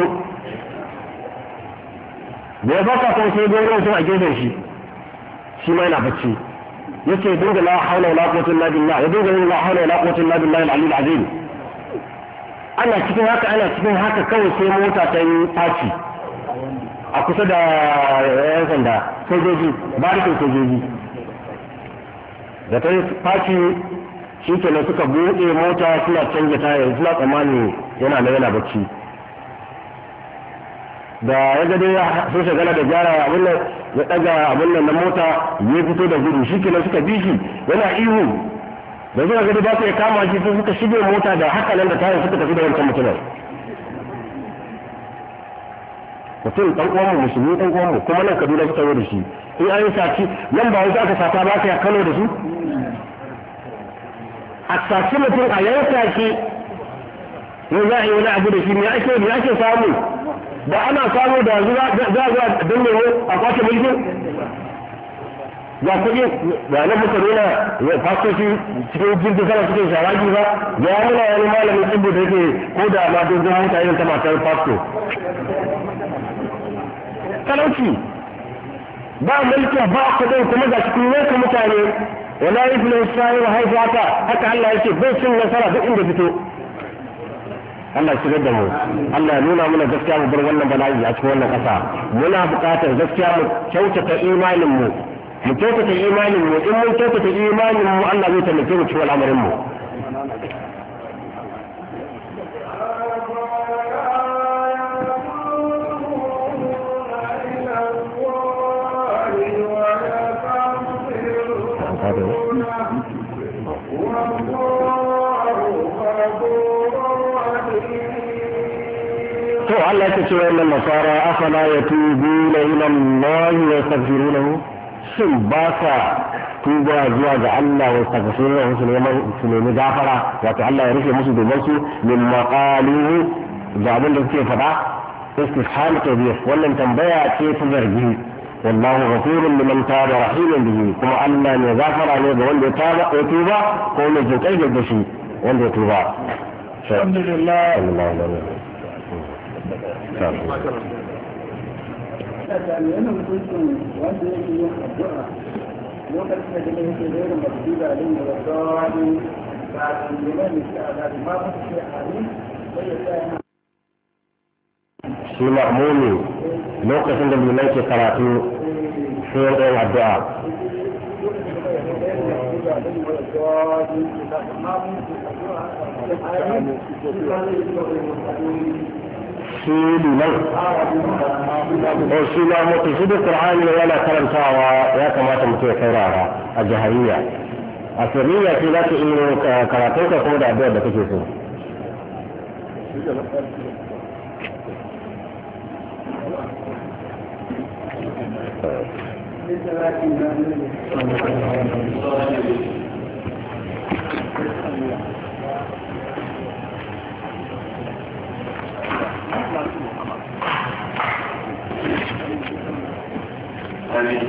da ya farka kuma sai gauran sun a gefen shi shi ma yana bacci yace dinga la haula wala quwwata illa billah ya dinga la haula wala quwwata illa billah al-aliyyil azim ana cikin haka ana cikin haka kawai sai mota ta yi faci a kusa da yan sanda sojoji barikin sojoji da ta yi faci shi kenan suka buɗe mota suna canja taya suna tsammani yana na yana bacci da ya ga dai sun shagala da gyara abin nan ya daga abin nan na mota ya fito da gudu shi kenan suka bi shi yana ihu da zuwa gadi ba su ya kama shi sai suka shige mota da haka nan da tayar suka tafi da wancan mutumin mutum dan uwan mu musulmi dan uwan mu kuma nan Kaduna suka yi da shi in an yi sati nan ba wasu aka sata ba ka Kano da su a saci mutum a yanka shi yau za a yi wani abu da shi ne ake ne ake samu da ana samu da za a don ne a kwace mulkin ga kuɗi ga nan muka nuna ya fasoshi cikin jirgin sama cikin shawagi ba ya nuna wani malamin tsibu da yake ko da ma dogon mota yin ta matar fasto talauci ba mulkin ba kuɗin kuma ga cikin yanka mutane wala yi filin shayi wa haifu haka haka Allah yake bai cin nasara duk inda fito Allah ya shigar da mu Allah ya nuna mana gaskiya mu bar wannan bala'i a cikin wannan ƙasa muna buƙatar gaskiya mu kyautata imanin mu mu kyautata imanin mu in mun kyautata imanin mu Allah zai taimake mu cikin al'amarin mu to Allah ya ce wannan nasara afala yatubuna ila Allah wa yastaghfirunahu shin ba sa tuba zuwa ga Allah wa yastaghfirunahu su neman su nemi gafara wato Allah ya rufe musu domin su min maqaluhu da abin da suke faɗa istifham tawbih wannan tambaya ce ta zargi wallahu ghafurun liman taba rahimun bihi kuma Allah ne gafara ne ga wanda ya taba ya tuba ko ne jinkai da shi wanda ya tuba alhamdulillah alhamdulillah
yana mutuncin wanda yake yin addu'a lokacin da gina yake da irin masu da alin da wasu ba su liman da shi a zaɓi ma su ce a yi sai ya sa yana
shi ma'amuni lokacin da liman ke karatu sai ya ɗaya addu'a shi liman o shi ma mutu shi duk qur'ani yana karantawa ya kamata mutum ya saurara a jahariya a sirriya ce za ka iya karatun ka kuma da addu'ar da kake so
آمين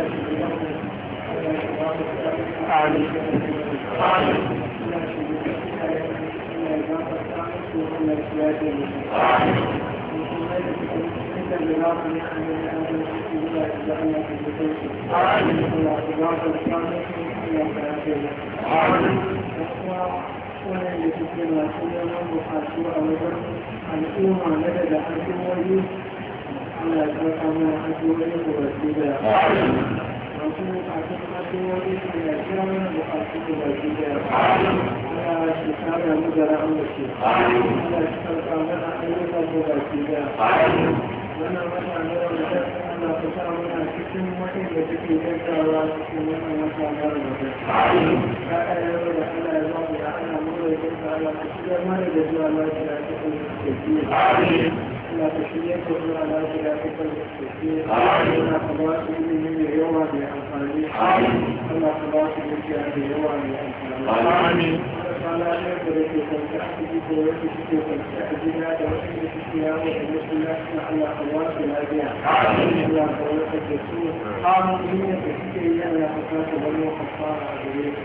Allah ya saka mana addu'o'i da wasu da wasu bukatun addu'o'i da ya kira mana bukatu da wasu da Allah ya shekara mu da rahama ce Allah ya saka mana ayyuka da wasu da wannan mutane wanda da Allah ya sa mana cikin waɗanda suke gaggawa cikin wannan mutane da wasu ya ayyuka da Allah ya ba mu da ana mu da gaggawa Allah ya shigar mana da zuwa lafiya cikin cikin لا تشيء كل على ذلك التشيء لا تبارك من يوم بأنفاني لا تبارك من يوم بأنفاني فلا يدرك تنتهي بقوة شكوك الأدنى وإن الصيام والمسلمات على خواص الأديان لا قوة الجسور قاموا من التشكيل لا تفات ولو خطار عليه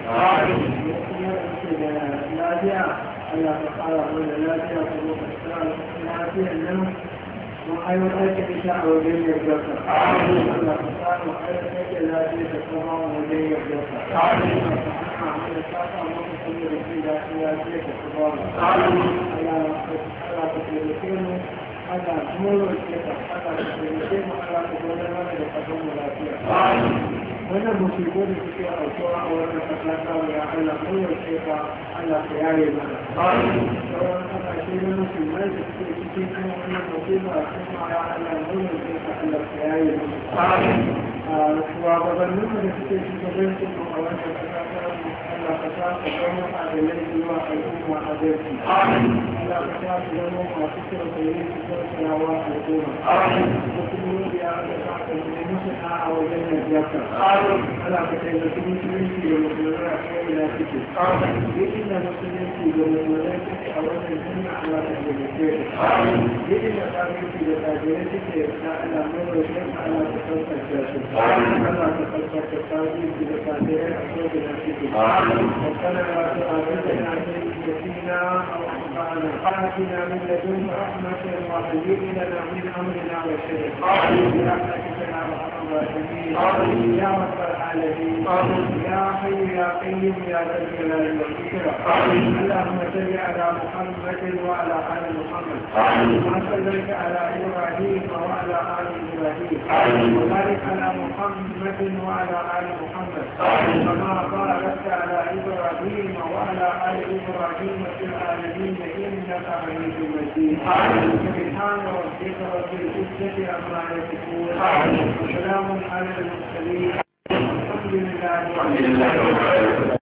لا جاء Allah ta fara mana lafiya kuma ka sa lafiyar nan mun aiwatar da ita a wajen yardarsa. Allah ta sa mu aiwatar da lafiya da kuma wajen yardarsa. Allah ta hana mana ta sa maka kuma da shi lafiya da kuma Allah ta taimake mu Allah mulu ce ka Allah ta taimake mu Allah ta gode mana da kasan mu lafiya. wannan musibo da suke aukuwa a wannan kasa ta ya Allah kowace ce ka Allah ta yare mana sauran kasashe na musulmai da suke cikin kan wannan musibo a cikin ya Allah kowace ce ka Allah ta yare mana a shugabannin da suke shugabancin a wannan kasa ta Allah ka sa ka zama adalai zuwa al'umma adalci Allah ka sa su zama masu kyau da yin su kyautarawa al'umma musulmi ya ka sa ka zama musu a wajen najiyarka Allah ka taimaki musulunci da musulmai a kowane suke duk inda musulunci da musulmai suke a wannan الجنة على تجربتين يجب أن تعرف في تجربتك على نور الشيخ على تخلص الجاسد على تخلص التقاضي في تجربتين أصوات نفسك وقال لا تقابلنا من يسينا أو أخطأنا آتنا من لدنك رحمة وهيئ لنا من أمرنا رشدا برحمتك يا أرحم الراحمين يا رب العالمين يا حي يا قيوم يا ذا الجلال والإكرام اللهم صل على محمد وعلى آل محمد كما صليت على إبراهيم وعلى آل إبراهيم وبارك على محمد وعلى آل محمد كما باركت على إبراهيم وعلى آل إبراهيم في العالمين إنك حميد مجيد سبحان ربك رب العزة عما يصفون وسلام على المرسلين الحمد لله